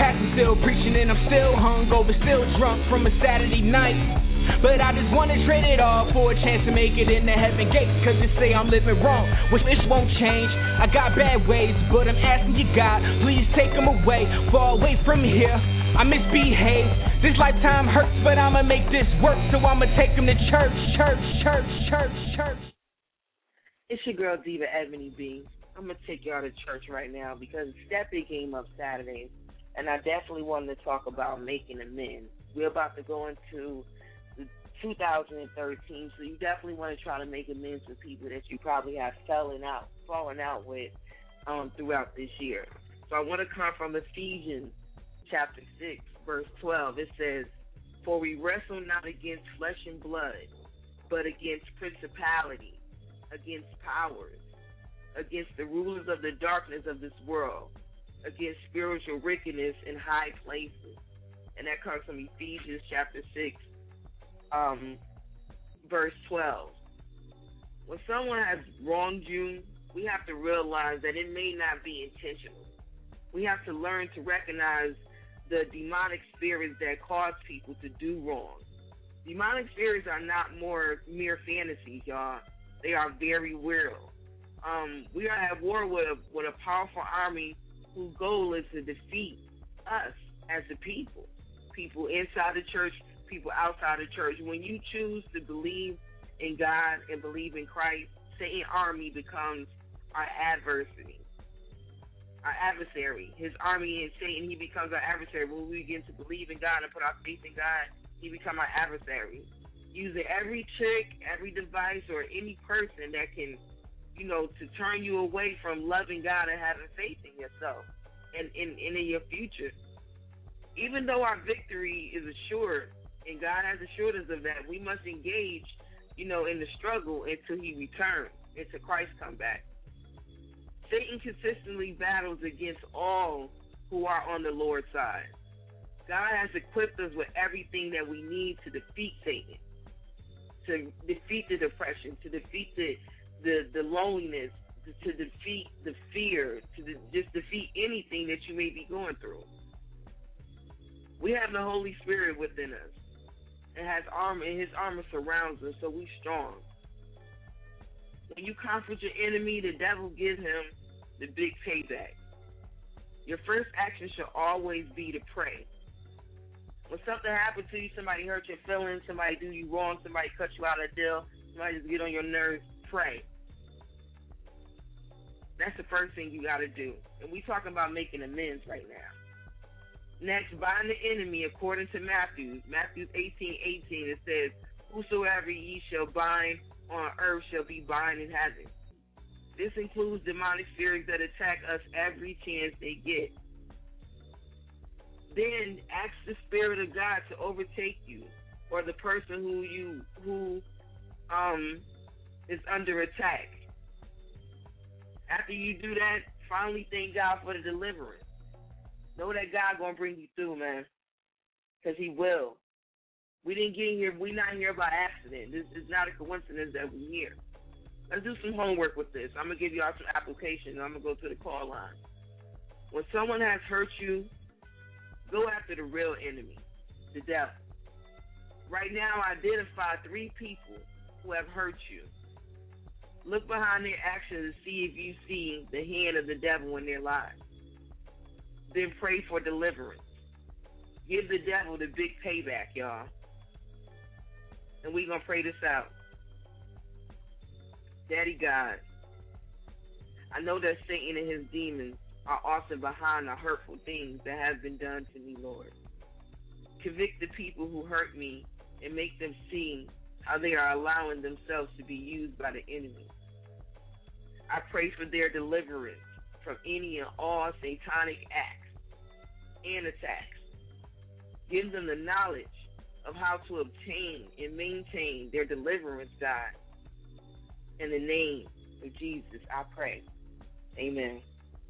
Pastor still preaching and I'm still hungover, still drunk from a Saturday night. But I just wanna trade it all for a chance to make it in the heaven gates. Cause they say I'm living wrong, which this won't change. I got bad ways, but I'm asking you, God, please take them away, far away from here. I misbehave, this lifetime hurts, but I'ma make this work. So I'ma take them to church, church, church, church, church. It's your girl Diva Ebony B. I'm gonna take y'all to church right now because Steppy came up Saturday, and I definitely wanted to talk about making amends. We're about to go into 2013, so you definitely want to try to make amends with people that you probably have fallen out with throughout this year. So I want to come from Ephesians chapter 6, verse 12. It says, "For we wrestle not against flesh and blood, but against principalities, against powers, against the rulers of the darkness of this world, against spiritual wickedness in high places." And that comes from Ephesians chapter 6, verse 12. When someone has wronged you, we have to realize that it may not be intentional. We have to learn to recognize the demonic spirits that cause people to do wrong. Demonic spirits are not mere fantasies, y'all. They are very real. We are at war with a powerful army whose goal is to defeat us as the people inside the church, people outside the church. When you choose to believe in God and believe in Christ, Satan's army becomes our adversary. His army is Satan. He becomes our adversary. When we begin to believe in God and put our faith in God, he becomes our adversary. Using every trick, every device, or any person that can, to turn you away from loving God and having faith in yourself and in your future. Even though our victory is assured, and God has assured us of that, we must engage, in the struggle until he returns, until Christ comes back. Satan consistently battles against all who are on the Lord's side. God has equipped us with everything that we need to defeat Satan, to defeat the depression, to defeat the loneliness, to defeat the fear, to just defeat anything that you may be going through. We have the Holy Spirit within us. It has armor, and his armor surrounds us, so we're strong. When you confront your enemy, the devil gives him the big payback. Your first action should always be to pray. When something happens to you, somebody hurt your feelings, somebody do you wrong, somebody cut you out of a deal, somebody just get on your nerves, pray. That's the first thing you got to do. And we talking about making amends right now. Next, bind the enemy according to Matthew 18:18. It says, "Whosoever ye shall bind on earth shall be bound in heaven." This includes demonic spirits that attack us every chance they get. Then ask the Spirit of God to overtake you or the person who is under attack. After you do that, finally thank God for the deliverance. Know that God gonna bring you through, man, because he will. We didn't get here. We're not here by accident. This is not a coincidence that we're here. Let's do some homework with this. I'm gonna give y'all some applications. I'm gonna go to the call line. When someone has hurt you, go after the real enemy, the devil. Right now, identify 3 people who have hurt you. Look behind their actions and see if you see the hand of the devil in their lives. Then pray for deliverance. Give the devil the big payback, y'all. And we're going to pray this out. Daddy God, I know that Satan and his demons are also behind the hurtful things that have been done to me, Lord. Convict the people who hurt me and make them see how they are allowing themselves to be used by the enemy. I pray for their deliverance from any and all satanic acts and attacks. Give them the knowledge of how to obtain and maintain their deliverance, God. In the name of Jesus, I pray. Amen.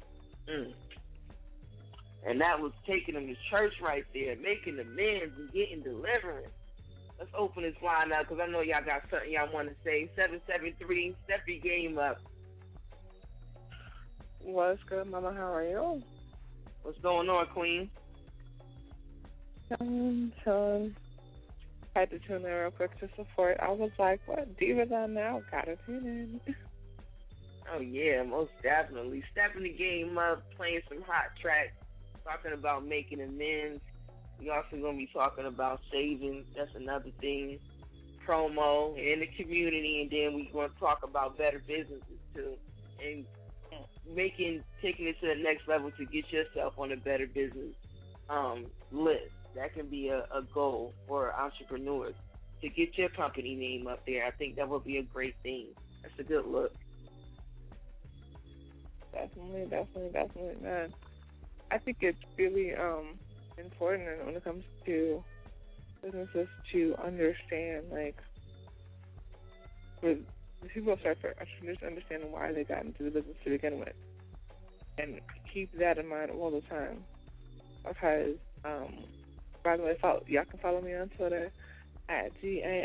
And that was taking them to church right there, making amends and getting deliverance. Let's open this line up because I know y'all got something y'all want to say. 773, step your game up. What's good, Mama? How are you? What's going on, Queen? Chilling. Had to tune in real quick to support. I was like, what? Divas on now? Gotta tune in. Oh, yeah, most definitely. Stepping the game up, playing some hot tracks, talking about making amends. We also going to be talking about savings. That's another thing. Promo in the community, and then we're going to talk about better businesses, too. And taking it to the next level to get yourself on a better business list. That can be a goal for entrepreneurs, to get your company name up there. I think that would be a great thing. That's a good look. Definitely, man. I think it's really important when it comes to businesses to understand, like, with the people start for entrepreneurs understanding why they got into the business to begin with, and keep that in mind all the time. Because, by the way, y'all can follow me on Twitter at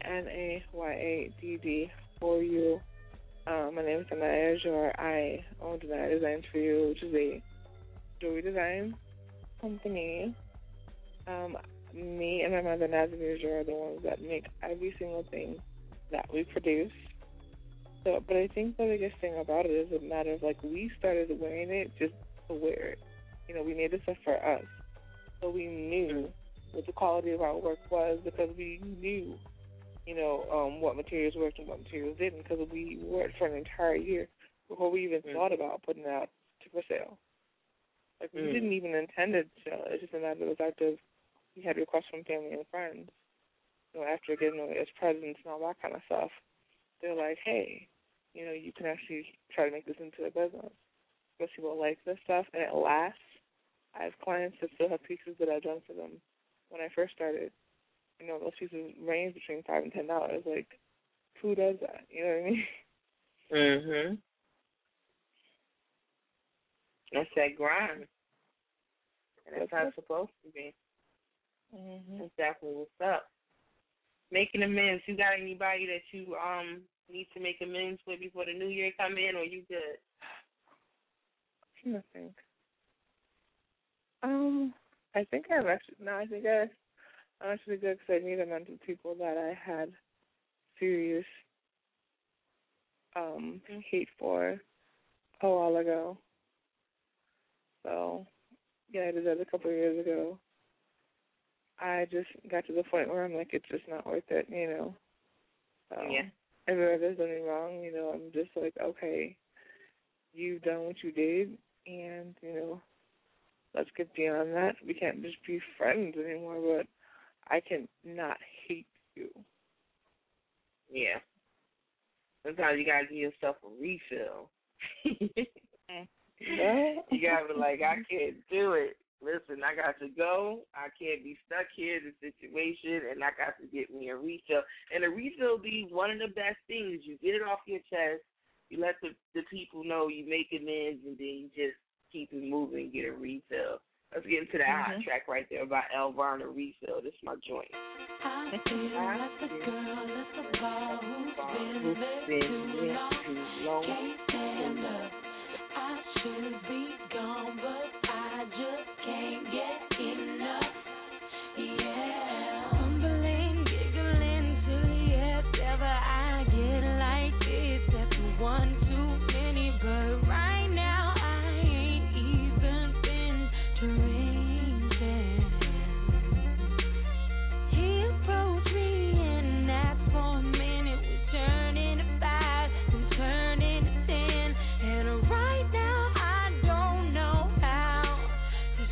GANAYADD4U. My name is Anaya Azure. I own Anaya Designs for You, which is a jewelry design company. Me and my mother, Nazimir Azure, are the ones that make every single thing that we produce. So, but I think the biggest thing about it is a matter of, like, we started wearing it just to wear it. You know, we made this stuff for us. So we knew what the quality of our work was, because we knew, you know, what materials worked and what materials didn't, because we wore it for an entire year before we even thought about putting it out for sale. Like, we didn't even intend to sell it. It's just a matter of the fact of we had requests from family and friends. You know, after getting it as presents and all that kind of stuff, they're like, hey, you know, you can actually try to make this into a business. Most people like this stuff, and it lasts. I have clients that still have pieces that I've done for them when I first started. You know, those pieces range between $5 and $10. Like, who does that? You know what I mean? Mhm. That's that grind. And that's how it's supposed to be. That's definitely what's up. Making amends. You got anybody that you need to make amends with before the new year come in, or you good? I think. I think I'm actually good, because I need amends with people that I had serious hate for a while ago. So, yeah, I did that a couple of years ago. I just got to the point where I'm like, it's just not worth it, you know. Yeah. If there's anything wrong, you know, I'm just like, okay, you've done what you did, and, you know, let's get beyond that. We can't just be friends anymore, but I can not hate you. Yeah. Sometimes you gotta give yourself a refill. You gotta be like, I can't do it. Listen, I got to go. I can't be stuck here in this situation, and I got to get me a refill. And a refill be one of the best things. You get it off your chest. You let the people know you make amends, and then you just keep it moving and get a refill. Let's get into that hot track right there by El Varner, Refill. This is my joint. I feel like the girl at the bar who's been too long. Can't stand up. I should be gone, but I just can't get enough. Yeah, fumbling, giggling silly as ever. I get like this. That's one too many, but right now I ain't even been drinking. He approached me and asked for a minute. We turned into 5 and turned into 10, and right now I don't know how to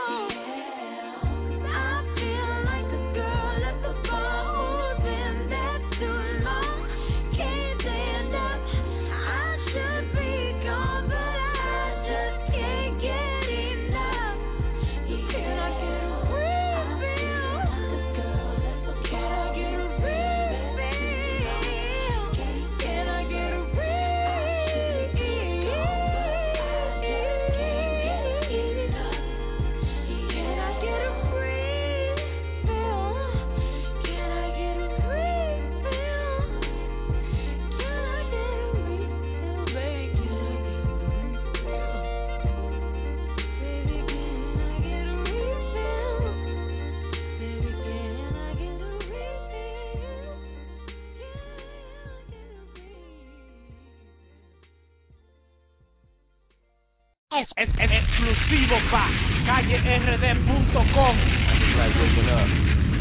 Exclusivo pa callerd.com. Like waking up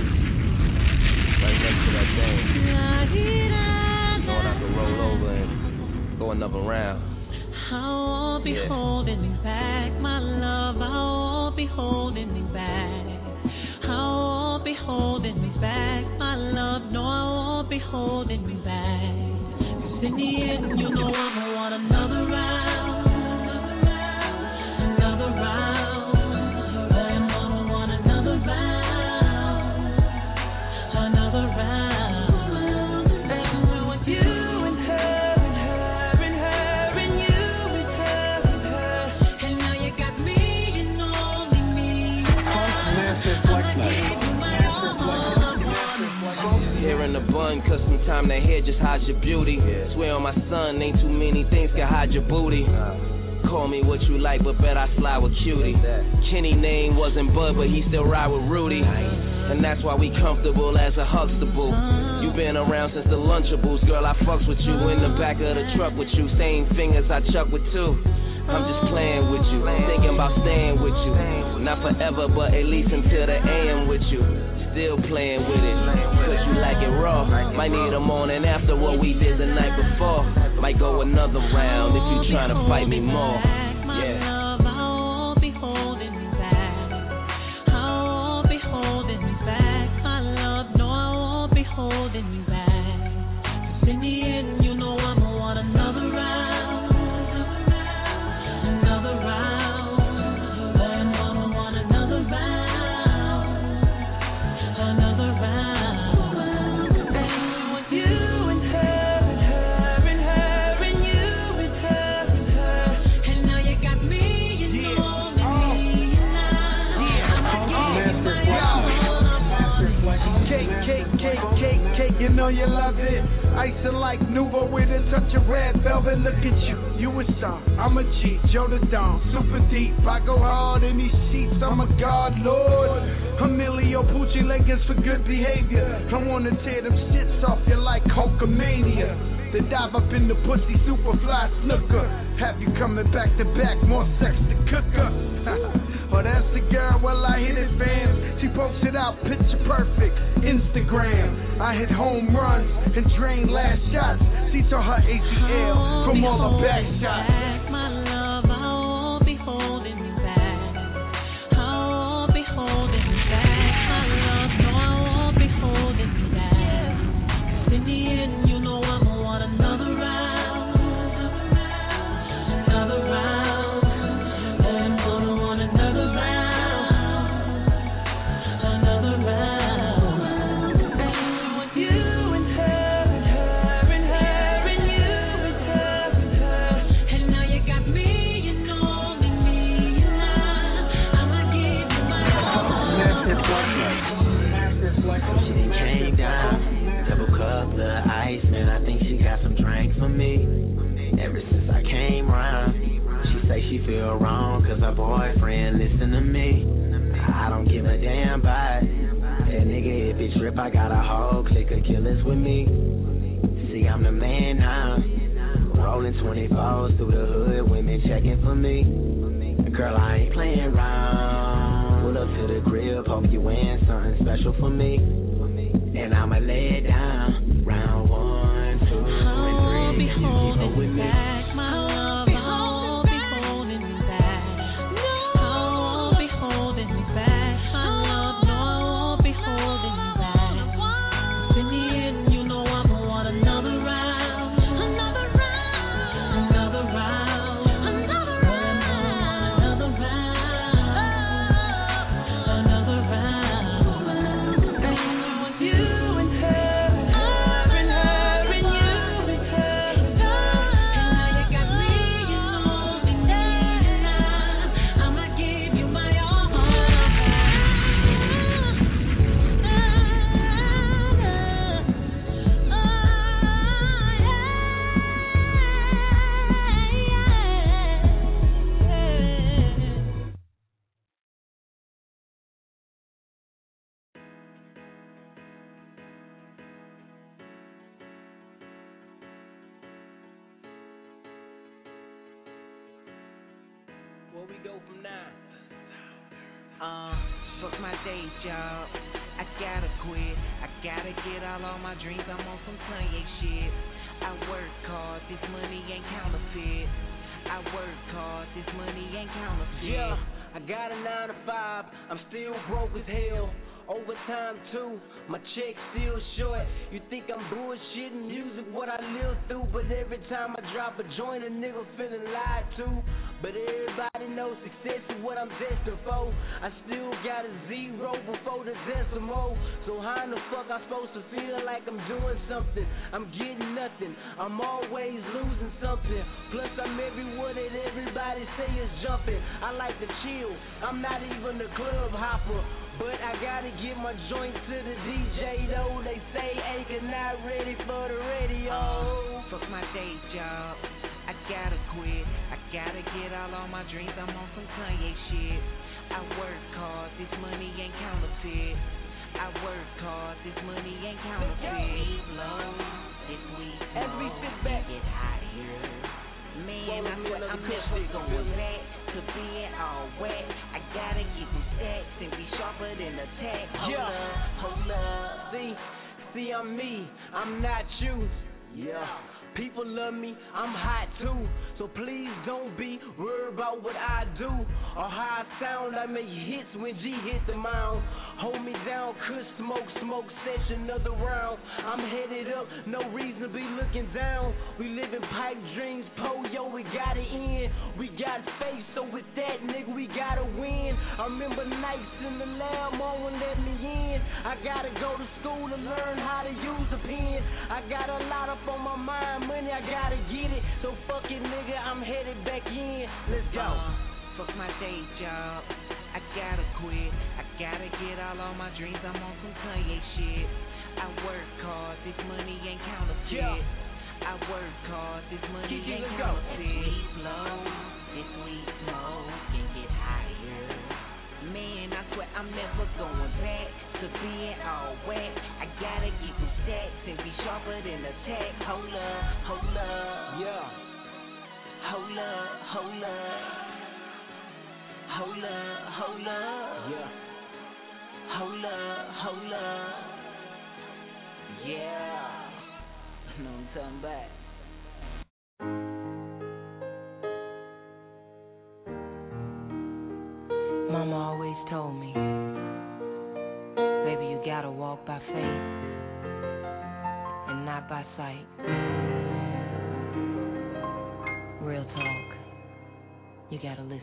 right next to that thing. Knowing I can roll over and go another round. I won't be holding me back, my love. I won't be holding me back. I won't be holding me back, my love. No, I won't be holding me back. 'Cause in the end, you know I'ma want another round. Cause sometimes that hair just hides your beauty. Swear on my son, ain't too many things can hide your booty. Call me what you like, but bet I slide with Cutie. Kenny name wasn't Bud, but he still ride with Rudy. And that's why we comfortable as a Huxtable. You been around since the Lunchables. Girl, I fucks with you in the back of the truck with you. Same fingers I chuck with too. I'm just playing with you, thinking about staying with you. Not forever, but at least until the AM with you. Still playing with it, cause you like it raw. Might need a morning after what we did the night before. Might go another round if you tryna fight me more. Yeah. You know you love it. Icing like Nuvo with a touch of red velvet. Look at you, you a star. I'm a G, Joe the Don, super deep. I go hard in these sheets. I'm a God, Lord. Emilio Pucci leggings for good behavior. I wanna tear them shits off you like Hulkamania. They dive up in the pussy, super fly snooker. Have you coming back to back, more sex to cooker. Oh, that's the girl, well I hit it, fam. She posted out picture perfect, Instagram. I hit home runs and drained last shots. She saw her ACL from all the back shots. My love, I won't be holding me back. I won't be holding me back. My love, no, I won't be holding me back. 'Cause in the end, you know I'ma want another round. Another round. I'm gonna want another round. Another round. With you and her and her and her and you and her and her. And now you got me and only me and I'ma give you my all. She came down, double cup the ice, man. I think she got some drink for me. Ever since I came round, she say she feel wrong, cause her boyfriend listen to me. I don't give a damn about it. That nigga, if it trip, I got a whole clique of killers with me. See, I'm the man now. Rolling 24s through the hood, women checking for me. Girl, I ain't playing round. Pull up to the crib, hope you wearing something special for me. And I'ma lay it down. Round 1, 2, and 3. You keep up with me. My love, I won't be holding me back. I won't be holding me where we go from now. Fuck my day job, I gotta quit. I gotta get all my dreams, I'm on some Kanye shit. I work hard, this money ain't counterfeit. I work hard, this money ain't counterfeit. Yeah, I got a 9 to 5, I'm still broke as hell. Overtime too, my check still short. You think I'm bullshitting, music what I live through, but every time I drop a joint, a nigga feeling lied to. But everybody knows success is what I'm destined for. I still got a 0 before the decimal. So how in the fuck I supposed to feel like I'm doing something? I'm getting nothing, I'm always losing something. Plus I'm everywhere that everybody say is jumping. I like to chill, I'm not even a club hopper, but I gotta get my joint to the DJ though. They say Acre not ready for the radio. Fuck my day job, I gotta quit. I gotta get all my dreams, I'm on some Kanye shit. I work hard, this money ain't counterfeit. I work hard, this money ain't counterfeit. This week as we sit back, get higher. Man, I swear I'm never going back to being all wet. I gotta get some stacks and be sharper than a tack. Hold up. See, I'm me, I'm not you. Yeah. People love me, I'm hot too. So please don't be worried about what I do or how I sound. I make hits when G hit the mound. Hold me down, cuss, smoke, session, another round. I'm headed up, no reason to be looking down. We live in pipe dreams, yo, we got it in. We got faith, so with that, nigga, we gotta win. I remember nights in the lab, mom wouldn't let me in. I gotta go to school to learn how to use a pen. I got a lot up on my mind, money, I gotta get it. So fuck it, nigga, I'm headed back in. Let's go. Fuck my day job, I gotta quit. I gotta get all my dreams, I'm on some Kanye shit. I work hard, this money ain't counterfeit. I work hard, this money ain't counterfeit. This week smoke and get higher. Man, I swear I'm never going back to being all wet. I gotta get some stacks and be sharper than a tack. Hold up, yeah. Hold up. Yeah. Hold up. Yeah. No turn back. Mama always told me, baby, you gotta walk by faith and not by sight. Real talk, you gotta listen.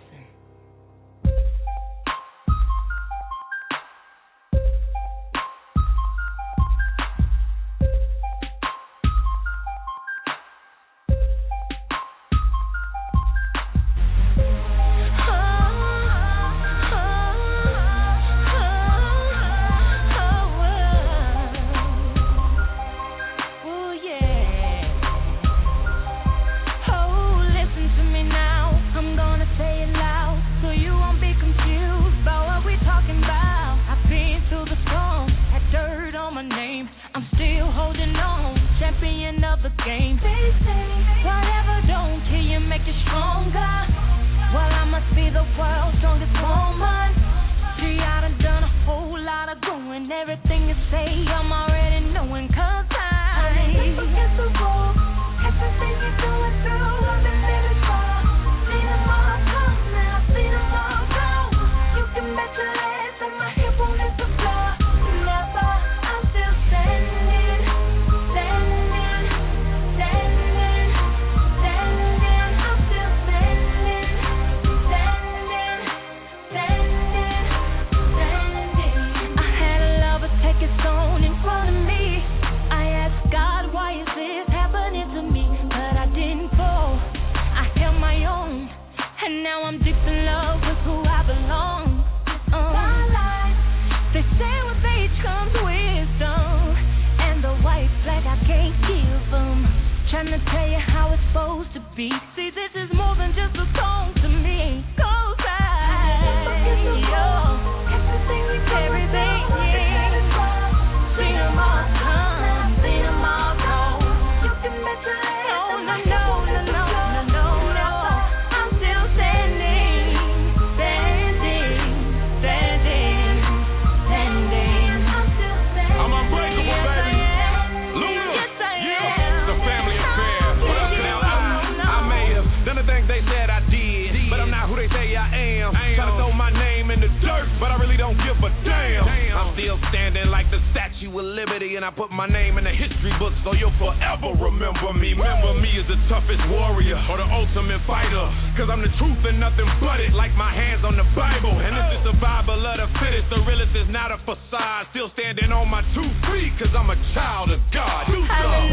name in the dirt, but I really don't give a damn. I'm still standing like the Statue of Liberty, and I put my name in the history book so you'll forever remember me. Remember me as the toughest warrior or the ultimate fighter, cause I'm the truth and nothing but it, like my hands on the Bible. And it's the survival of the fittest, the realest is not a facade. Still standing on my 2 feet, cause I'm a child of God. Do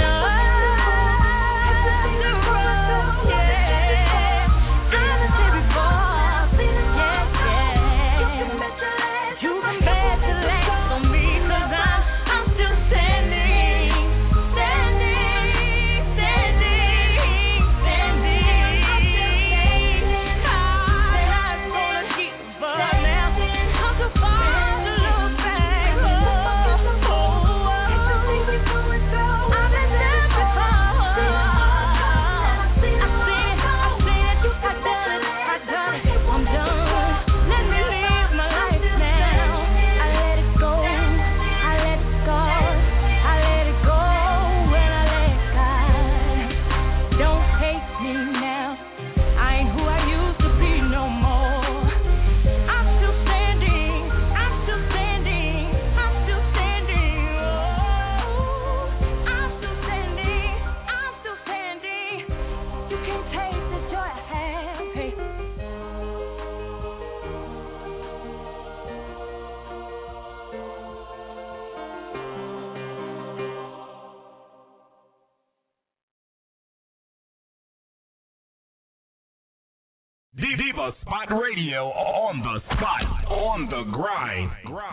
Diva Spot Radio, on the spot, on the grind.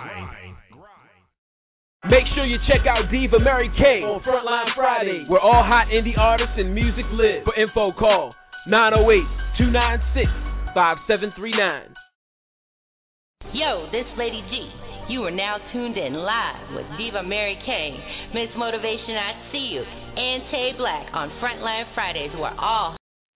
Make sure you check out Diva Mary Kay on Frontline Fridays, where all hot indie artists and music live. For info, call 908-296-5739. Yo, this Lady G. You are now tuned in live with Diva Mary Kay, Miss Motivation, I See You, and Tay Black on Frontline Fridays, where all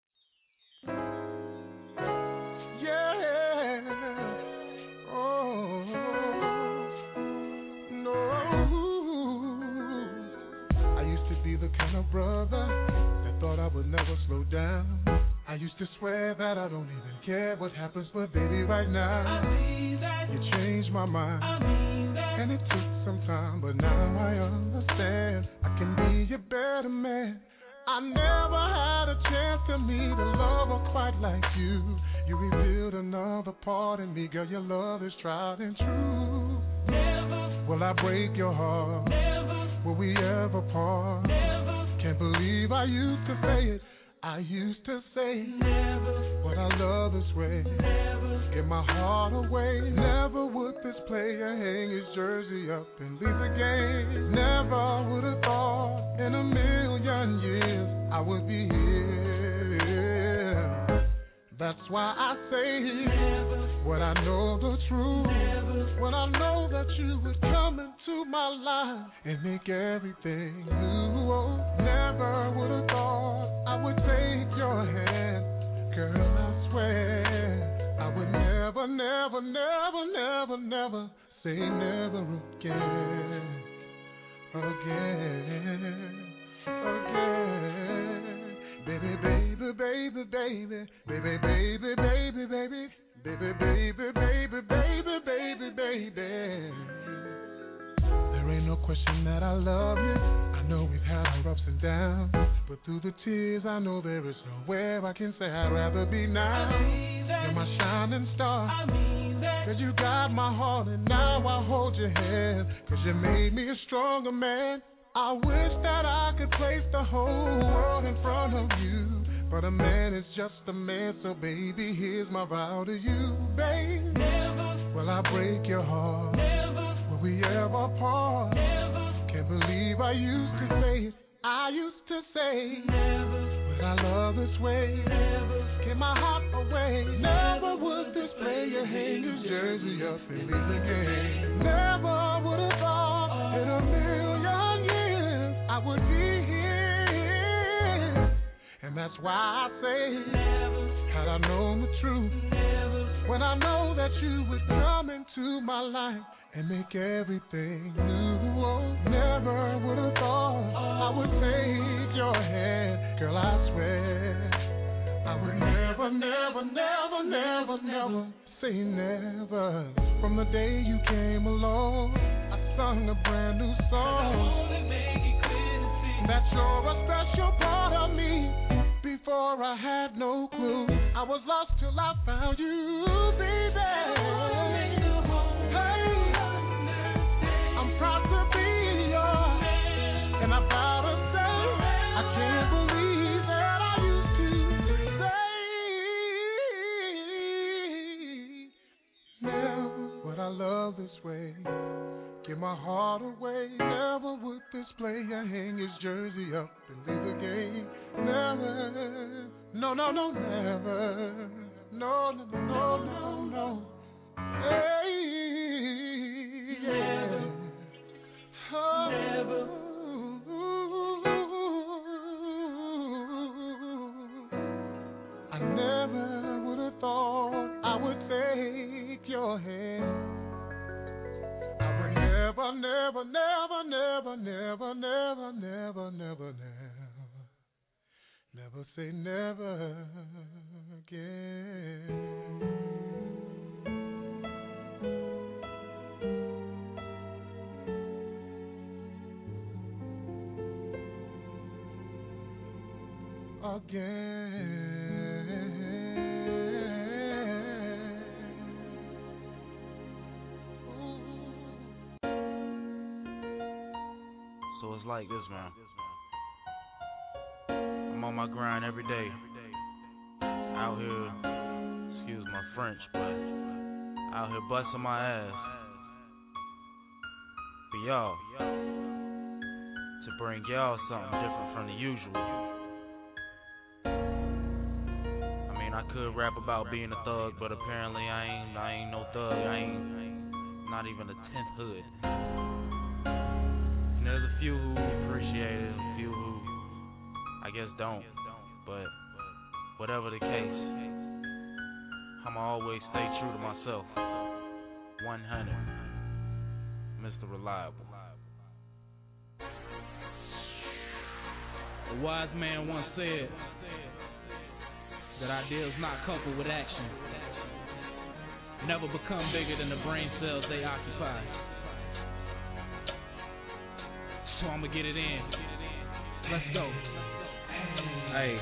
brother that thought I would never slow down. I used to swear that I don't even care what happens, but baby, right now you changed my mind. And it took some time, but now I understand I can be a better man. I never had a chance to meet a lover quite like you. You revealed another part in me, girl. Your love is tried and true. Never will I break your heart. Never will we ever part. Never. Can't believe I used to say it. I used to say never, but I love this way. Never give my heart away. Never would this player hang his jersey up and leave the game. Never would have thought in a million years I would be here. That's why I say never, when I know the truth. Never, when I know that you would come into my life and make everything new. Oh, never would have thought I would take your hand. Girl, I swear I would never, never, never, never, never say never again. Again. Baby, baby, baby, baby, baby, baby, baby, baby, baby, baby, baby, baby, baby, baby. There ain't no question that I love you. I know we've had our ups and downs, but through the tears I know there is nowhere I can say I'd rather be now. You're my shining star, cause you got my heart and now I hold your hand, cause you made me a stronger man. I wish that I could place the whole world in front of you, but a man is just a man, so baby, here's my vow to you, babe. Never will I break your heart. Never will we ever part. Never can't believe I used to say it. I used to say never will I love this way. Never give my heart away. Never would this player hang his jersey up and leave the game. Never would have thought in a million years I would be here. And that's why I say never, had I known the truth. Never, when I know that you would come into my life and make everything new. Oh, never would have thought I would take your hand. Girl, I swear I would never, never, never, never, never say never. From the day you came along, I sung a brand new song. That you're a special part of me. Before I had no clue, I was lost till I found you, baby. Hey, I'm proud to be yours, and I'm proud to say I can't believe that I used to say never would I love this way. Give my heart away, never would this player hang his jersey up and leave the game. Never, no, no, no, never. No, no, no, no, no. Hey, yeah. Oh, never. I never would have thought I would take your hand. Never, never, never, never, never, never, never, never, never, never say never again. So it's like this, man. I'm on my grind every day. Out here, excuse my French, but out here busting my ass for y'all, to bring y'all something different from the usual. I mean, I could rap about being a thug, but apparently I ain't no thug. I ain't not even a 10th hood. There's a few who appreciate it, a few who I guess don't. But whatever the case, I'ma always stay true to myself. 100, Mr. Reliable. A wise man once said that ideas not coupled with action never become bigger than the brain cells they occupy. So I'ma get it in. Let's go. Hey.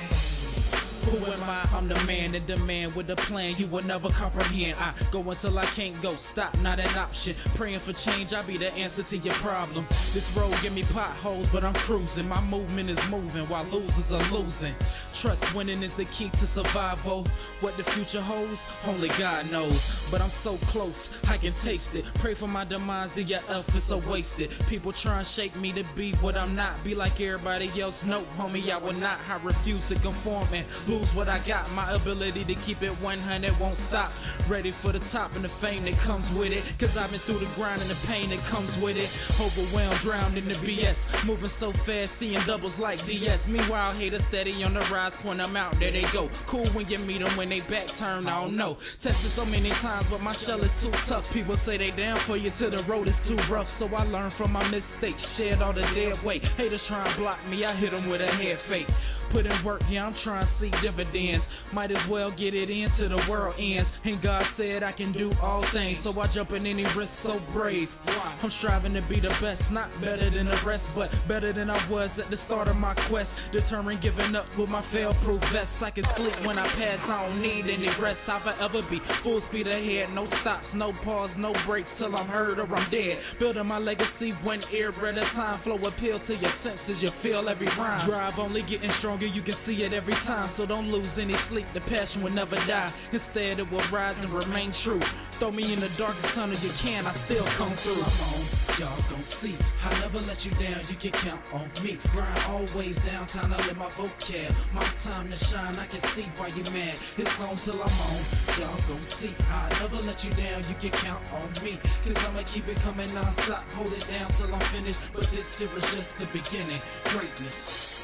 Who am I? I'm the man in demand with a plan you will never comprehend. I go until I can't go. Stop, not an option. Praying for change, I'll be the answer to your problem. This road give me potholes, but I'm cruising. My movement is moving while losers are losing. Trust winning is the key to survival. What the future holds, only God knows. But I'm so close, I can taste it. Pray for my demise, your efforts are wasted. People try and shape me to be what I'm not. Be like everybody else, no homie, I will not. I refuse to conform and lose what I got. My ability to keep it 100 won't stop. Ready for the top and the fame that comes with it. Cause I've been through the grind and the pain that comes with it. Overwhelmed, drowned in the BS. Moving so fast, seeing doubles like DS. Meanwhile, haters steady on the rise, point them out, there they go. Cool when you meet them, when they back turn, I don't know. Tested so many times, but my shell is too tough. People say they down for you till the road is too rough. So I learned from my mistakes, shared all the dead weight. Haters try and block me, I hit them with a head fake. Put in work, yeah, I'm trying to see dividends. Might as well get it in till the world ends. And God said I can do all things, so I jump in any risk so brave. I'm striving to be the best, not better than the rest, but better than I was at the start of my quest. Determined giving up with my fail-proof vest. I can sleep when I pass, I don't need any rest. I'll forever be full speed ahead, no stops, no pause, no breaks till I'm heard or I'm dead. Building my legacy one ear at a time. Flow appeal to your senses, you feel every rhyme. Drive only getting stronger, you can see it every time. So don't lose any sleep, the passion will never die. Instead it will rise and remain true. Throw me in the darkest tunnel you can, I still come through. I'm on, y'all gon' see. I never let you down, you can count on me. Grind always downtown, I let my vocab. My time to shine, I can see why you mad. It's on till I'm on, y'all gon' see. I never let you down, you can count on me. Cause I'ma keep it coming non-stop, hold it down till I'm finished. But this here is just the beginning, greatness.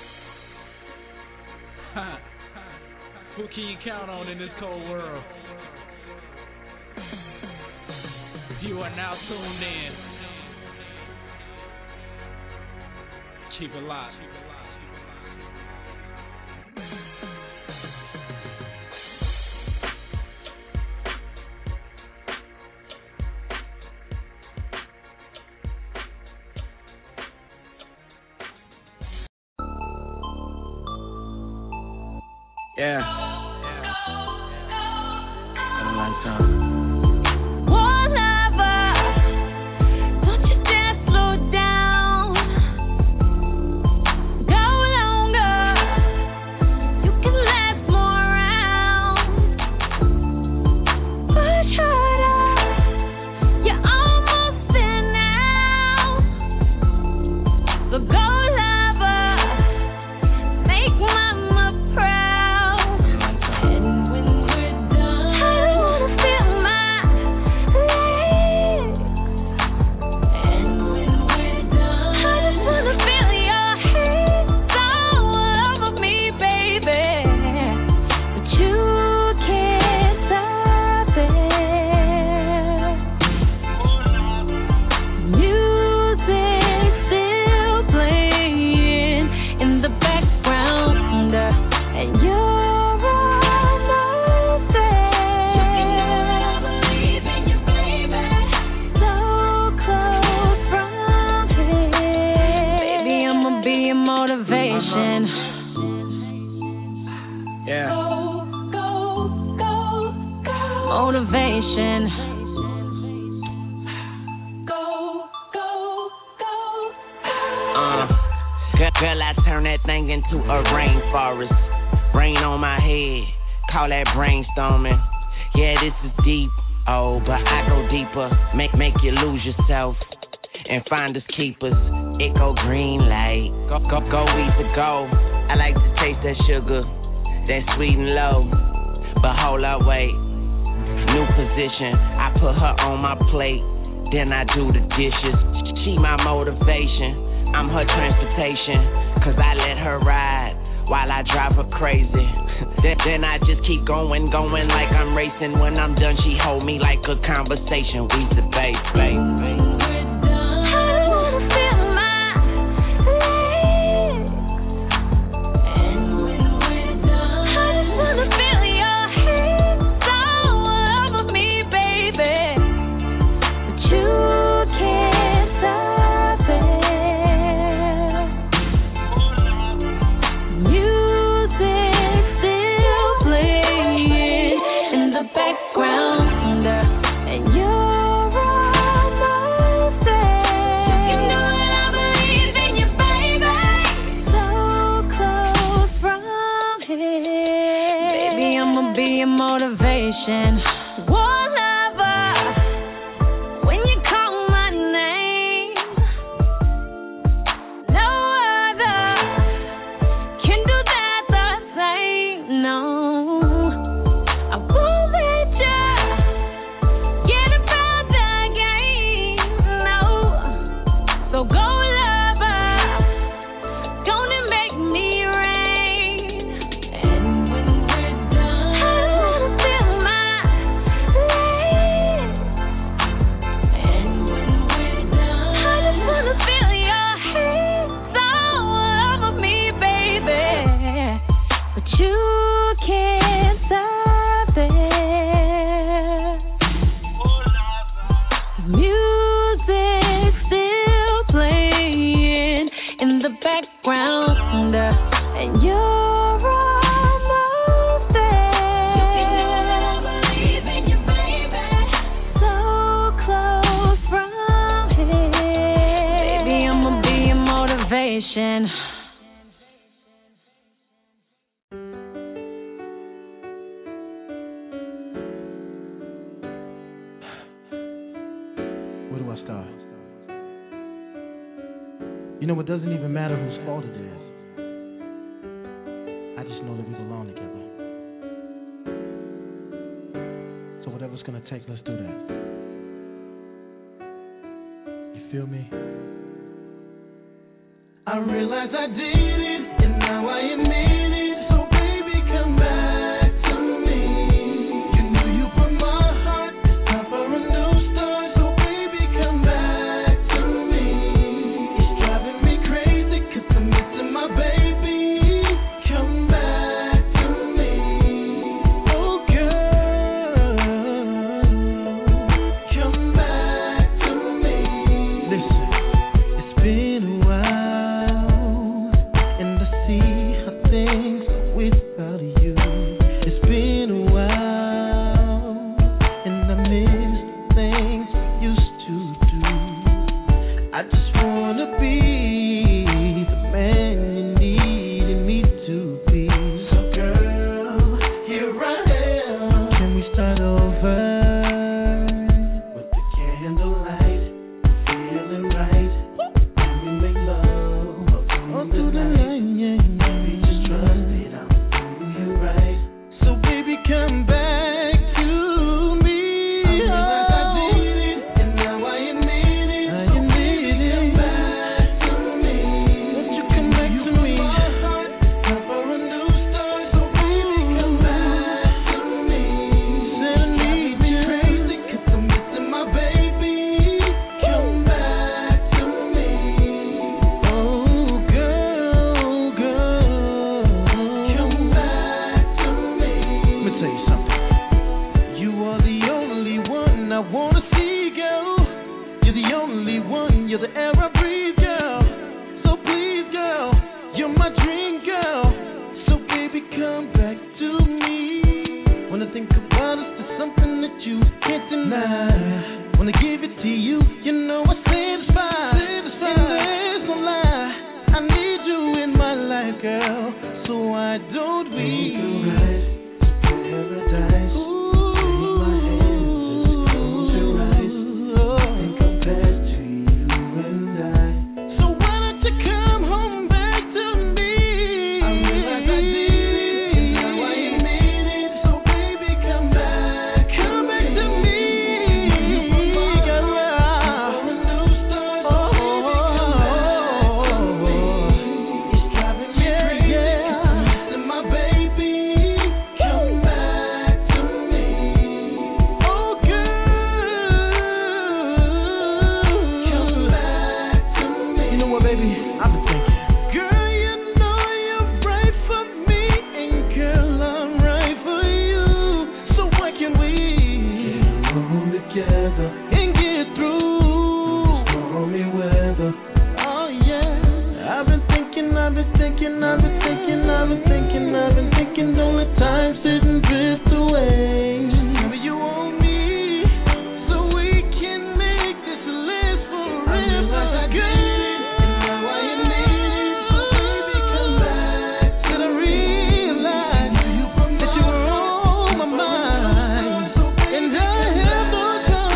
Who can you count on in this cold world? You are now tuned in. Keep it locked. Yeah. Been a long time. Girl, I turn that thing into a rainforest. Rain on my head, call that brainstorming. Yeah, this is deep, oh, but I go deeper. Make you lose yourself and find us keepers. It go green light, go easy go. I like to taste that sugar, that sweet and low. But hold up, wait, new position. I put her on my plate, then I do the dishes. She my motivation. I'm her transportation, cause I let her ride while I drive her crazy. Then I just keep going like I'm racing. When I'm done, she hold me like a conversation. We debate, babe. Doesn't even matter whose fault it is. I just know that we belong together. So whatever it's gonna take, let's do that. You feel me? I realize I did it, and now I admit it. So baby, come back to me. You knew you put my heart. It's time for a new start. So baby, come back to me. It's driving me crazy 'cause I'm missing my baby. Come back to me. Oh girl, come back to me. Listen, it's been a while, and I see how things girl. You're the only one, you're the air I breathe, girl. So please, girl, you're my dream, girl. So baby, come back to me. When I think about us, there's something that you can't deny. When I give it to you, you know I satisfy. And there's no lie, I need you in my life, girl. So why don't we paradise? I've been thinking, don't let time sit and drift away. Maybe you want me, so we can make this last forever. Good, and now I am in, so baby come back. Did I realize that you were on my mind, and I have no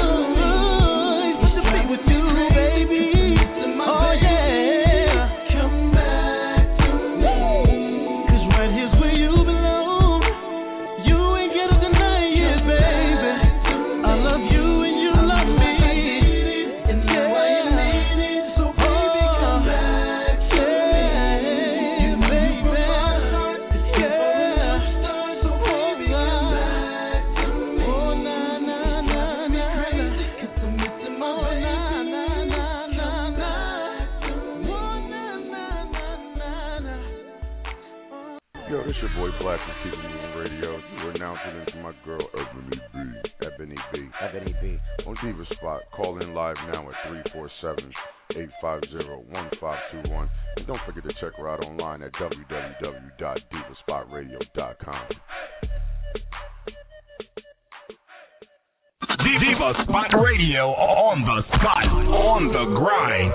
choice but to be with you, baby. Oh yeah, come back to me. 'Cause right here's where you belong. You ain't gotta deny it, baby. I love you and you love me. And now I need it, so baby come back to me. You make my heart, yeah. So baby come back to me. Oh na na na na, 'cause I'm missing my na na na na na. Oh na na na na na. Yo, it's your boy Black from Keeping Me on Radio. We're now tuning to my girl Ebony B. Ebony B. Ebony B. On Diva Spot. Call in live now at 347-850-1521. And don't forget to check her out online at www.divaspotradio.com. Diva Spot Radio on the spot, on the grind.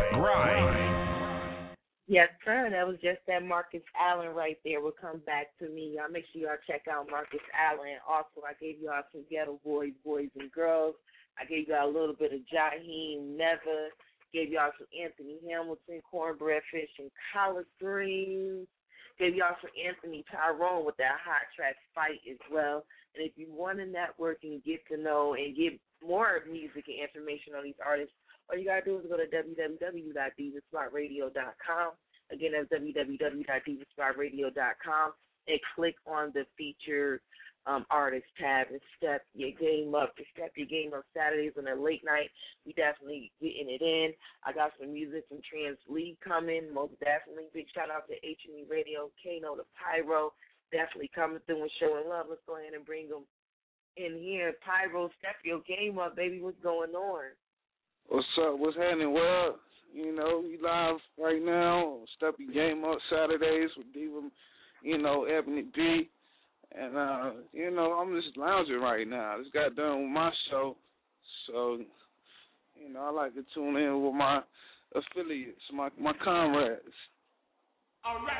Yes, sir. That was just that Marcus Allen right there. Will come back to me. Y'all make sure y'all check out Marcus Allen. Also, I gave y'all some Ghetto Boys, Boys and Girls. I gave y'all a little bit of Jaheim Never. Gave y'all some Anthony Hamilton, Cornbread Fish, and Collard Greens. Gave y'all some Anthony Tyrone with that hot track Fight as well. And if you want to network and get to know and get more music and information on these artists, all you got to do is go to www.divaspotradio.com. Again, that's www.divaspotradio.com and click on the featured artist tab and step your game up. To step your game up Saturdays on a late night. We definitely getting it in. I got some music from Trans Lee coming, most definitely. Big shout out to H&E Radio, Kano, the Pyro, definitely coming through and showing love. Let's go ahead and bring them in here. Pyro, step your game up, baby. What's going on? What's up? What's happening? Well, you know, we live right now. Step your game up Saturdays with Diva, you know, Ebony B. And, you know, I'm just lounging right now. I just got done with my show. So, you know, I like to tune in with my affiliates, my comrades. All right.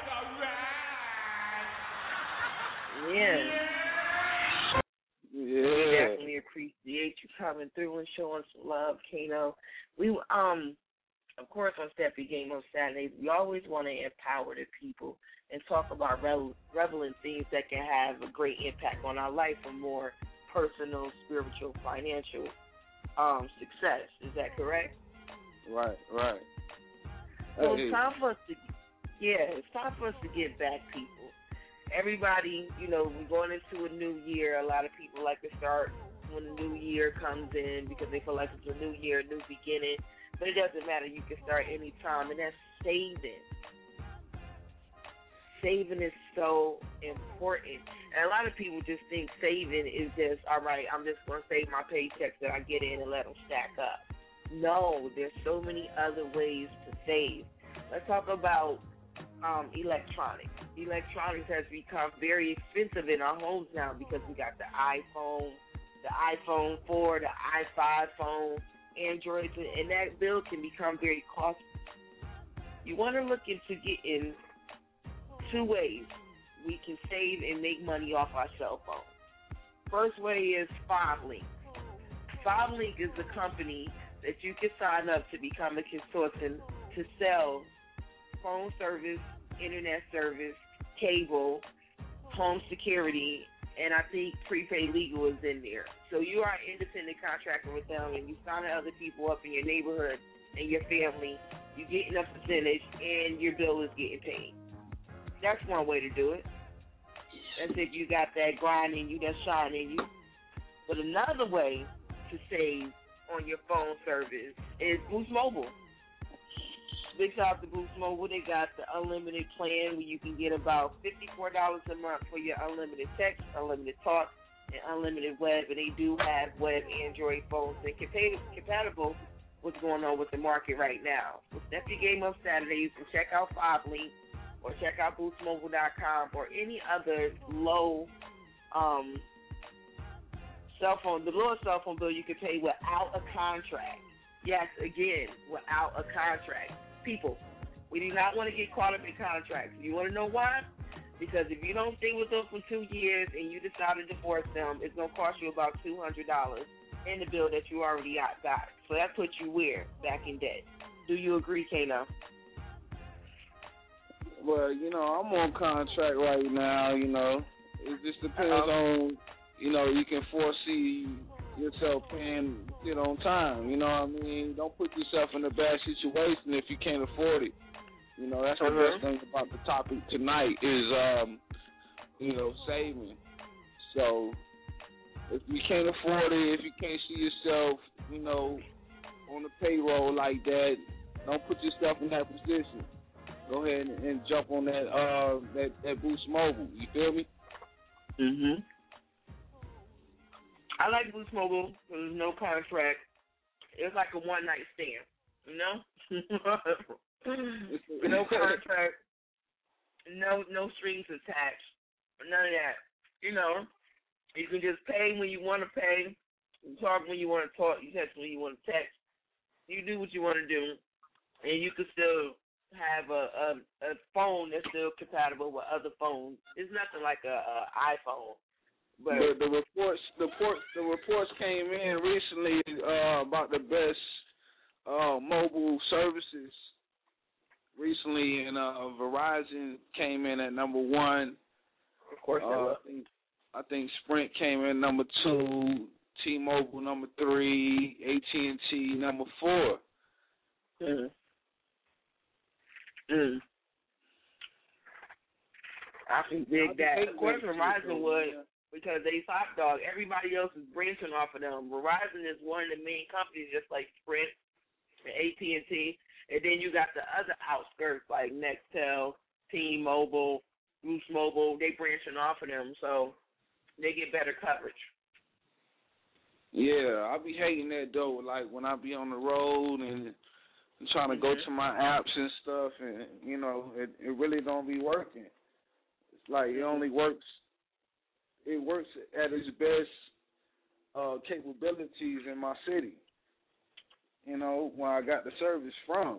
Yeah. Yeah. We definitely appreciate you coming through and showing some love, Kano. We of course on Step Your Game on Saturdays, we always want to empower the people and talk about relevant things that can have a great impact on our life for more personal, spiritual, financial success. Is that correct? Right. So it's time for us to get back, people. Everybody, you know, we're going into a new year. A lot of people like to start when the new year comes in because they feel like it's a new year, a new beginning. But it doesn't matter. You can start any time, and that's saving. Saving is so important. And a lot of people just think saving is just, all right, I'm just going to save my paychecks that I get in and let them stack up. No, there's so many other ways to save. Let's talk about electronics. Electronics has become very expensive in our homes now because we got the iPhone 4, the i5 phone, Androids, and that bill can become very costly. You want to look into getting two ways we can save and make money off our cell phone. First way is FiveLink. FiveLink is a company that you can sign up to become a consortium to sell phone service, internet service, cable, home security, and I think prepaid legal is in there. So you are an independent contractor with them, and you sign other people up in your neighborhood and your family. You're getting a percentage, and your bill is getting paid. That's one way to do it. That's if you got that grind in you, that shine in you. But another way to save on your phone service is Boost Mobile. Big shout out to Boost Mobile. They got the unlimited plan where you can get about $54 a month for your unlimited text, unlimited talk, and unlimited web. And they do have web Android phones that compatible what's going on with the market right now. So step your game up Saturdays and check out FiveLink, or check out boostmobile.com, or any other low cell phone, the lowest cell phone bill you can pay without a contract. Yes, again, without a contract. People, we do not want to get caught up in contracts. You want to know why? Because if you don't stay with them for 2 years and you decide to divorce them, it's going to cost you about $200 in the bill that you already got. So that puts you where? Back in debt. Do you agree, Kano? Well, I'm on contract right now, It just depends on, you can foresee yourself paying it on time, you know what I mean? Don't put yourself in a bad situation if you can't afford it. That's the best thing about the topic tonight is, saving. So if you can't afford it, if you can't see yourself, on the payroll like that, don't put yourself in that position. Go ahead and jump on that Boost Mobile. You feel me? Mhm. I like Boost Mobile because there's no contract. It's like a one-night stand, No contract, no strings attached, none of that. You can just pay when you want to pay, you talk when you want to talk, you text when you want to text. You do what you want to do, and you can still have a phone that's still compatible with other phones. It's nothing like a iPhone. But the reports came in recently about the best mobile services recently, and Verizon came in at number 1. Of course, I think Sprint came in number 2, T-Mobile number 3, AT&T number 4. I can dig that. Of course, Verizon would, because they top dog. Everybody else is branching off of them. Verizon is one of the main companies, just like Sprint and AT&T. And then you got the other outskirts like Nextel, T-Mobile, Boost Mobile. They branching off of them, so they get better coverage. Yeah, I be hating that though. Like when I be on the road and trying to go to my apps and stuff, and it really don't be working. It's like it only works. It works at its best capabilities in my city. Where I got the service from.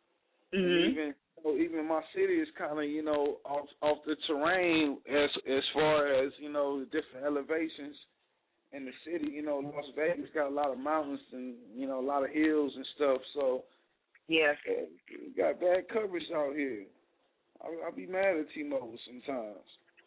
Even my city is kind of off the terrain as far as the different elevations in the city. Las Vegas got a lot of mountains and a lot of hills and stuff. So yeah, we got bad coverage out here. I be mad at T-Mobile sometimes.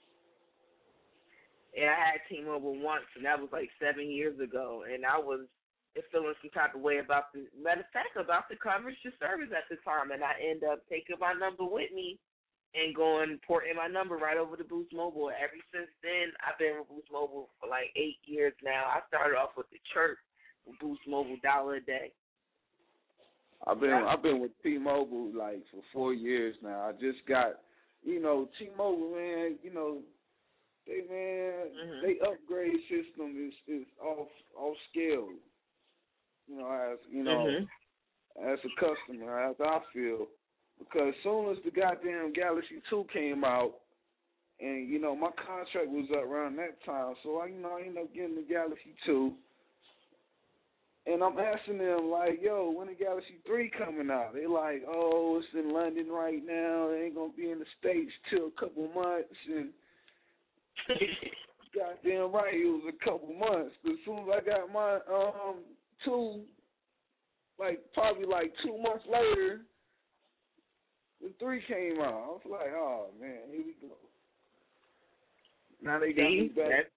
Yeah, I had T-Mobile once, and that was like 7 years ago, and I was feeling some type of way about the coverage to service at the time, and I end up taking my number with me and porting my number right over to Boost Mobile. Ever since then, I've been with Boost Mobile for like 8 years now. I started off with the church with Boost Mobile, $1 a day. I've been with T-Mobile like for 4 years now. I just got, T-Mobile, man, they upgrade system is off scale. You know, as a customer, as I feel, because as soon as the goddamn Galaxy 2 came out, and you know my contract was up around that time, so I ended up getting the Galaxy 2. And I'm asking them, like, yo, when the Galaxy 3 coming out? They like, oh, it's in London right now. It ain't going to be in the States till a couple months. And goddamn right, it was a couple months. But as soon as I got my 2, probably 2 months later, the 3 came out. I was like, oh, man, here we go. Now they got me back.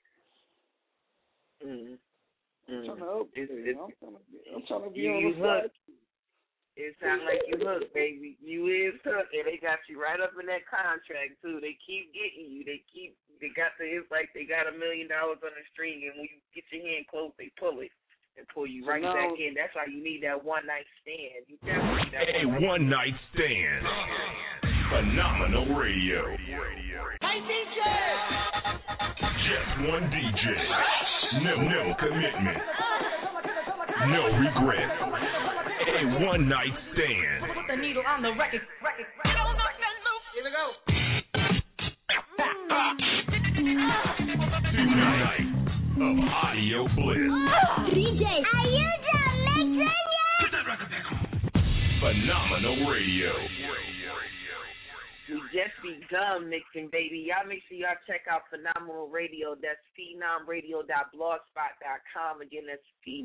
I'm trying to upgrade. I'm trying to be on the side. It sounds like you hooked, baby. You is hooked, and they got you right up in that contract too. They keep getting you. It's like they got $1 million on the string, and when you get your hand close, they pull it and pull you right back in. That's why you need that one night stand. You definitely need that one night stand. Phenomenal radio. Hey DJ! Just one DJ. No commitment. No regret. A one night stand. Put the needle on the record. Here we go. 2 nights of audio bliss. DJ, are you done mixing yet? Phenomenal radio. We just begun mixing, baby. Y'all make sure y'all check out Phenomenal Radio. That's phenomradio.blogspot.com. Again, that's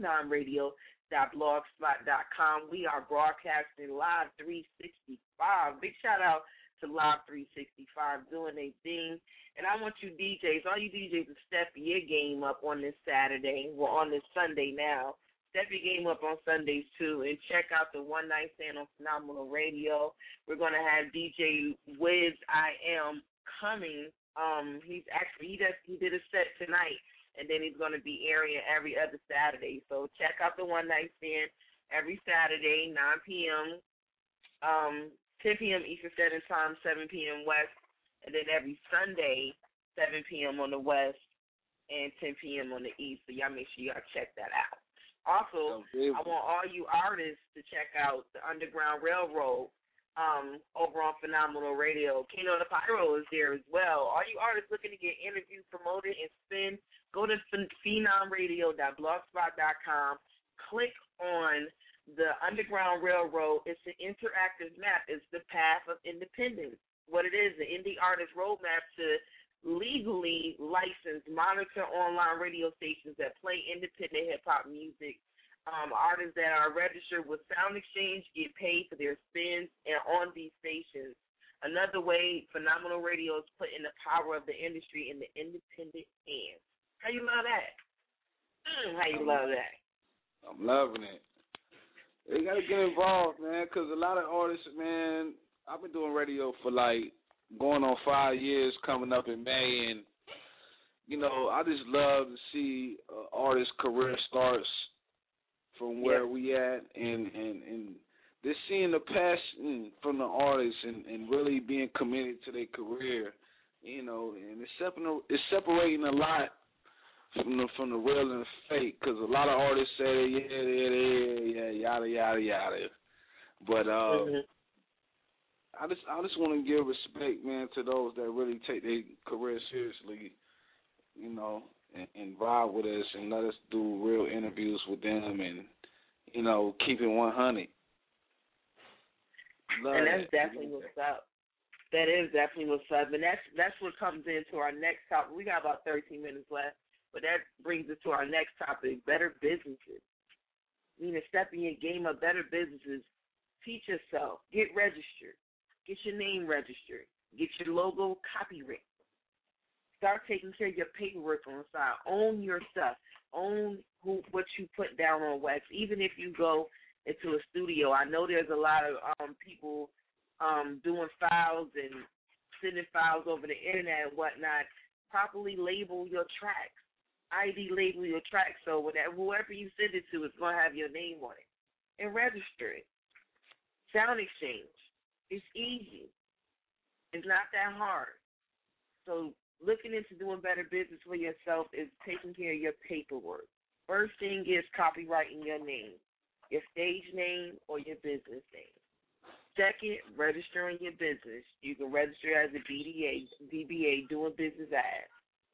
phenomradio.blogspot.com. We are broadcasting live 365. Big shout out to Live 365 doing their thing. And I want you DJs, all you DJs, to step your game up on this Saturday. We're on this Sunday now. Step your game up on Sundays, too, and check out the One Night Stand on Phenomenal Radio. We're going to have DJ Wiz I Am coming. He did a set tonight, and then he's going to be airing every other Saturday. So check out the One Night Stand every Saturday, 9 p.m., 10 p.m. Eastern Standard Time, 7 p.m. West, and then every Sunday, 7 p.m. on the West and 10 p.m. on the East. So y'all make sure y'all check that out. Also, I want all you artists to check out the Underground Railroad over on Phenomenal Radio. Keno the Pyro is there as well. All you artists looking to get interviewed, promoted, and spin, go to phenomradio.blogspot.com. Click on the Underground Railroad. It's an interactive map. It's the path of independence. What it is, the indie artist roadmap to legally licensed, monitor online radio stations that play independent hip-hop music. Artists that are registered with Sound Exchange get paid for their spins and on these stations. Another way Phenomenal Radio is putting the power of the industry in the independent hands. How you love that? How you love that? I'm loving it. They got to get involved, man, because a lot of artists, man, I've been doing radio for going on 5 years, coming up in May, and you know, I just love to see artist career starts from where we at, and just seeing the passion from the artists and really being committed to their career, you know, and it's separating a lot from the real and the fake, because a lot of artists say yeah, yada yada yada, but I just want to give respect, man, to those that really take their career seriously, you know, and vibe with us and let us do real interviews with them and, you know, keep it 100. And that's definitely what's up. That is definitely what's up. And that's what comes into our next topic. We got about 13 minutes left, but that brings us to our next topic, better businesses. You know, stepping your game up, better businesses. Teach yourself. Get registered. Get your name registered. Get your logo copyrighted. Start taking care of your paperwork on the side. Own your stuff. Own what you put down on wax. Even if you go into a studio, I know there's a lot of people doing files and sending files over the internet and whatnot. Properly label your tracks. ID label your tracks so whoever you send it to is going to have your name on it. And register it. Sound Exchange. It's easy. It's not that hard. So looking into doing better business for yourself is taking care of your paperwork. First thing is copywriting your name, your stage name or your business name. Second, registering your business. You can register as a DBA, doing business as.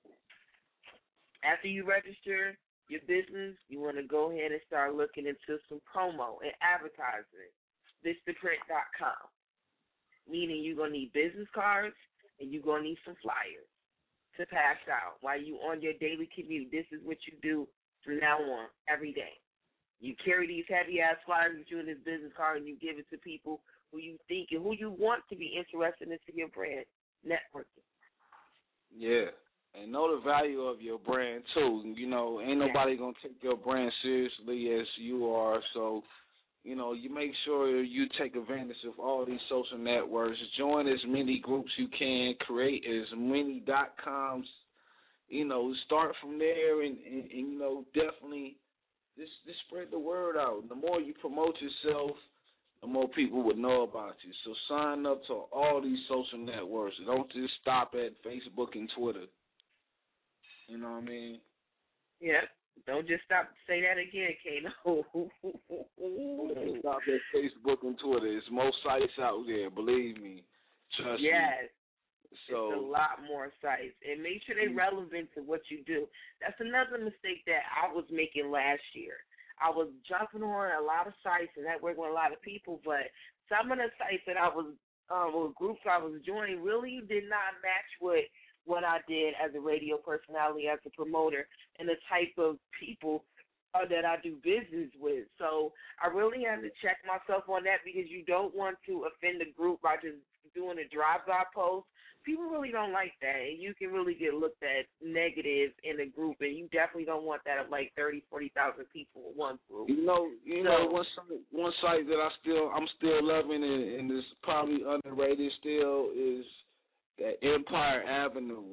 After you register your business, you want to go ahead and start looking into some promo and advertising. Vistaprint.com. Meaning you're going to need business cards and you're going to need some flyers to pass out while you on your daily commute. This is what you do from now on, every day. You carry these heavy-ass flyers with you in this business card, and you give it to people who you think and who you want to be interested into your brand. Networking. Yeah, and know the value of your brand, too. You know, ain't nobody going to take your brand seriously as you are, so, you know, you make sure you take advantage of all these social networks. Join as many groups you can, create as many .coms. You know, start from there and you know, definitely just spread the word out. The more you promote yourself, the more people would know about you. So sign up to all these social networks. Don't just stop at Facebook and Twitter. You know what I mean? Yeah. Don't just stop. Say that again, Kano. Don't stop at Facebook and Twitter. There's more sites out there, believe me. Trust me. Yes. So, it's a lot more sites. And make sure they're relevant to what you do. That's another mistake that I was making last year. I was jumping on a lot of sites and networking with a lot of people, but some of the sites that I was, or groups I was joining really did not match with what I did as a radio personality, as a promoter, and the type of people that I do business with. So I really had to check myself on that because you don't want to offend the group by just doing a drive-by post. People really don't like that, and you can really get looked at negative in a group, and you definitely don't want that of like 30,000, 40,000 people in one group. You know, one site that I'm still loving and is probably underrated still is that Empire Avenue.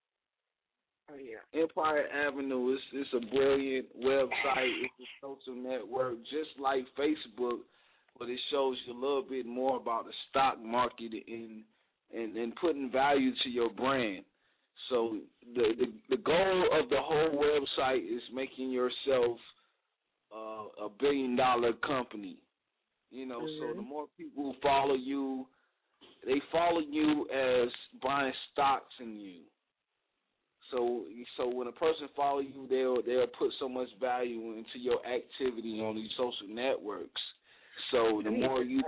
Oh yeah, Empire Avenue is a brilliant website. It's a social network, just like Facebook, but it shows you a little bit more about the stock market and putting value to your brand. So the goal of the whole website is making yourself a $1 billion company. You know, so the more people follow you, they follow you as buying stocks in you. So when a person follows you, they'll put so much value into your activity on these social networks. So the more you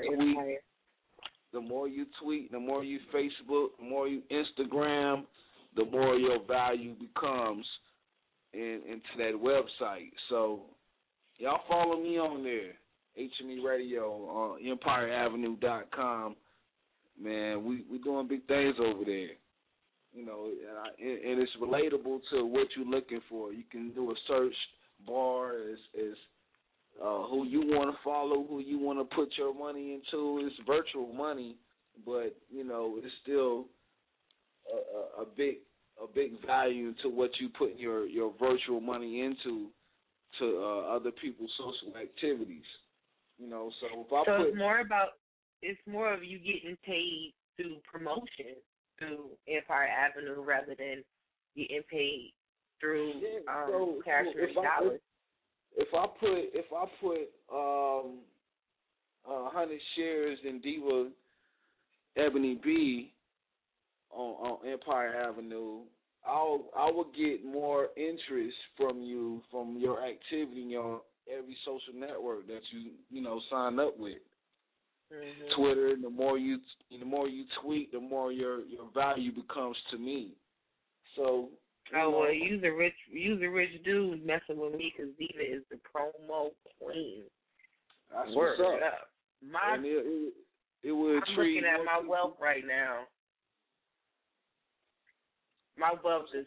tweet, the more you Facebook, the more you Instagram, the more your value becomes into that website. So y'all follow me on there, HME Radio on EmpireAvenue.com. Man, we doing big things over there. You know, and it's relatable to what you're looking for. You can do a search bar as who you want to follow, who you want to put your money into. It's virtual money, but you know it's still a big value to what you put your virtual money into to other people's social activities. You know, so if I put it's more of you getting paid through promotion through Empire Avenue rather than getting paid through cash and dollars. If I put 100 shares in Diva Ebony B on Empire Avenue, I will get more interest from you from your activity on every social network that you know sign up with. Mm-hmm. Twitter, the more you tweet, the more your value becomes to me. So well, you's a rich dude messing with me because Diva is the promo queen. That's Word what's up. up. It would I'm looking at my wealth right now. My wealth is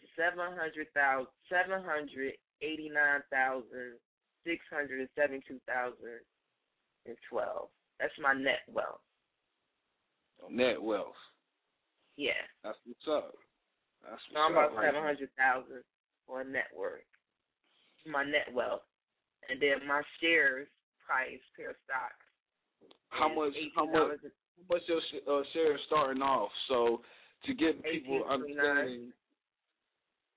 789,672,012. That's my net wealth. Net wealth. Yeah. That's what's up. I'm about 700,000 for a net worth. My net wealth, and then my shares price per stock. How much your shares starting off? So to get people understanding,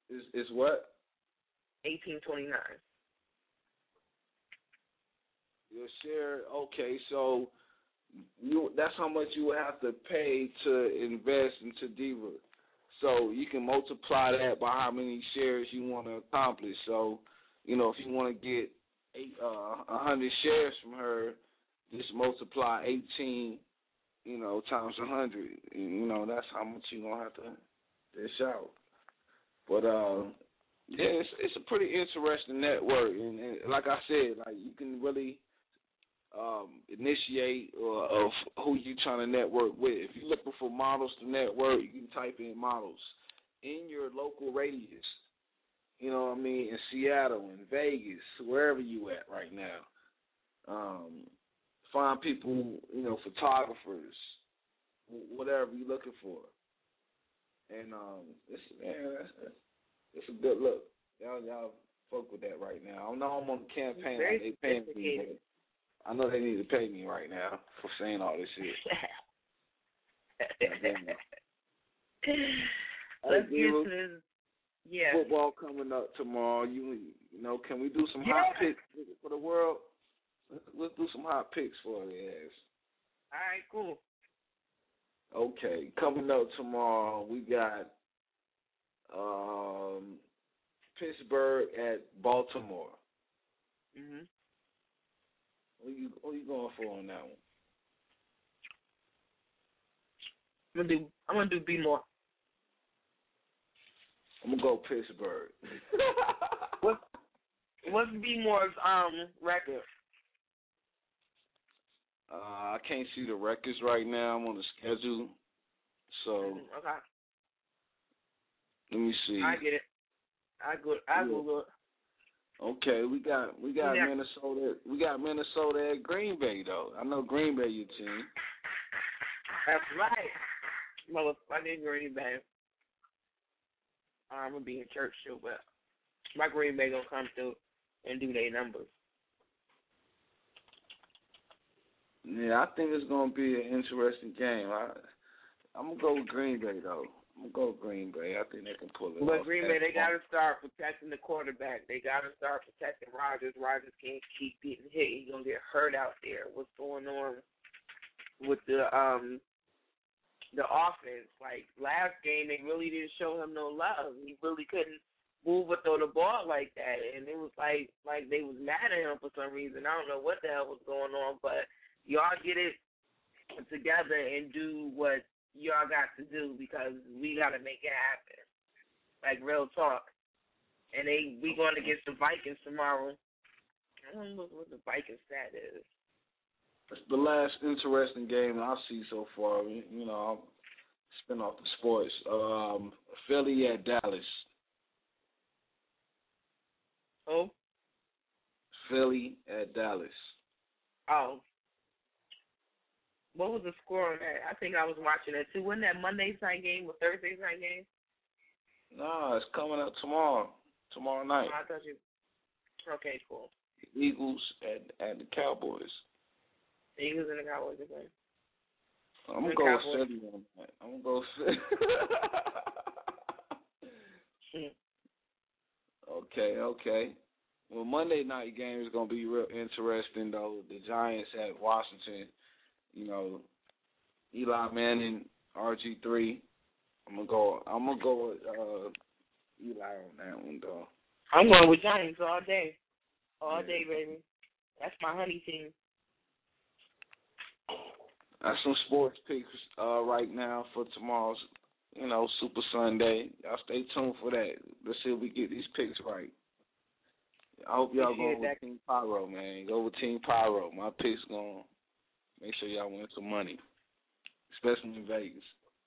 Is what? 1829. Your share, okay, so that's how much you would have to pay to invest into Diva. So you can multiply that by how many shares you want to accomplish. So, if you want to get 100 shares from her, just multiply 18, times 100. That's how much you're going to have to dish out. But, yeah, it's a pretty interesting network. And like I said, you can really initiate of who you trying to network with. If you're looking for models to network, you can type in models in your local radius. You know what I mean? In Seattle, in Vegas, wherever you at right now. Find people, photographers, whatever you're looking for. And it's a good look. Y'all fuck with that right now. I know I'm on the campaign. They paying me. I know they need to pay me right now for saying all this shit. Let's get to this. Yeah. Football coming up tomorrow. Can we do some hot picks for the world? Let's do some hot picks for the ass. All right, cool. Okay, coming up tomorrow, we got Pittsburgh at Baltimore. Mhm. What you going for on that one? I'm gonna do B more. I'm gonna go Pittsburgh. What's B more's record? I can't see the records right now. I'm on the schedule, so Okay. Let me see. I get it. I Google it. Okay, we got Minnesota. We got Minnesota at Green Bay though. I know Green Bay your team. That's right, motherfucking Green Bay. I'm gonna be in church too, but my Green Bay gonna come through and do their numbers. Yeah, I think it's gonna be an interesting game. I'm gonna go with Green Bay though. I'm gonna go with Green Bay. I think they can pull it off. But Green Bay, they gotta start protecting the quarterback. They gotta start protecting Rodgers. Rodgers can't keep getting hit. He's gonna get hurt out there. What's going on with the offense? Like last game, they really didn't show him no love. He really couldn't move or throw the ball like that, and it was like they was mad at him for some reason. I don't know what the hell was going on, but y'all get it together and do what y'all got to do because we got to make it happen. Like real talk. And we going against the Vikings tomorrow. I don't know what the Vikings stat is. It's the last interesting game I see so far. I'll spin off the sports. Philly at Dallas. Oh? Philly at Dallas. Oh. What was the score on that? I think I was watching that too. Wasn't that Monday's night game or Thursday's night game? No, it's coming up tomorrow night. Oh, I thought you. Okay, cool. Eagles at the Cowboys. The Eagles and the Cowboys are playing. I'm gonna go with Philly on that. I'm gonna go with Okay. Well, Monday night game is gonna be real interesting though. The Giants at Washington. Eli Manning, RG3. I'm gonna go with Eli on that one though. I'm going with Giants all day. All day, baby. That's my honey team. That's some sports picks right now for tomorrow's, Super Sunday. Y'all stay tuned for that. Let's see if we get these picks right. I hope y'all go with Team Pyro, man. Go with Team Pyro. My picks gonna make sure y'all win some money, especially in Vegas.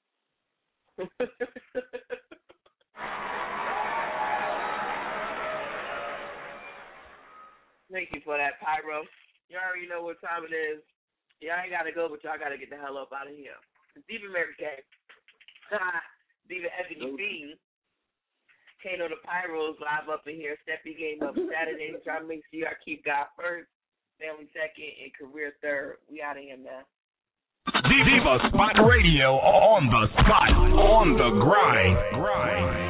Thank you for that, Pyro. You already know what time it is. Y'all ain't got to go, but y'all got to get the hell up out of here. Diva Mary K. Diva Ebony B. Kano the Pyros live up in here. Step your game up Saturday. Try to make sure y'all keep God first, family second, and career third. We out of here, man. Diva Spot Radio on the spot, on the grind.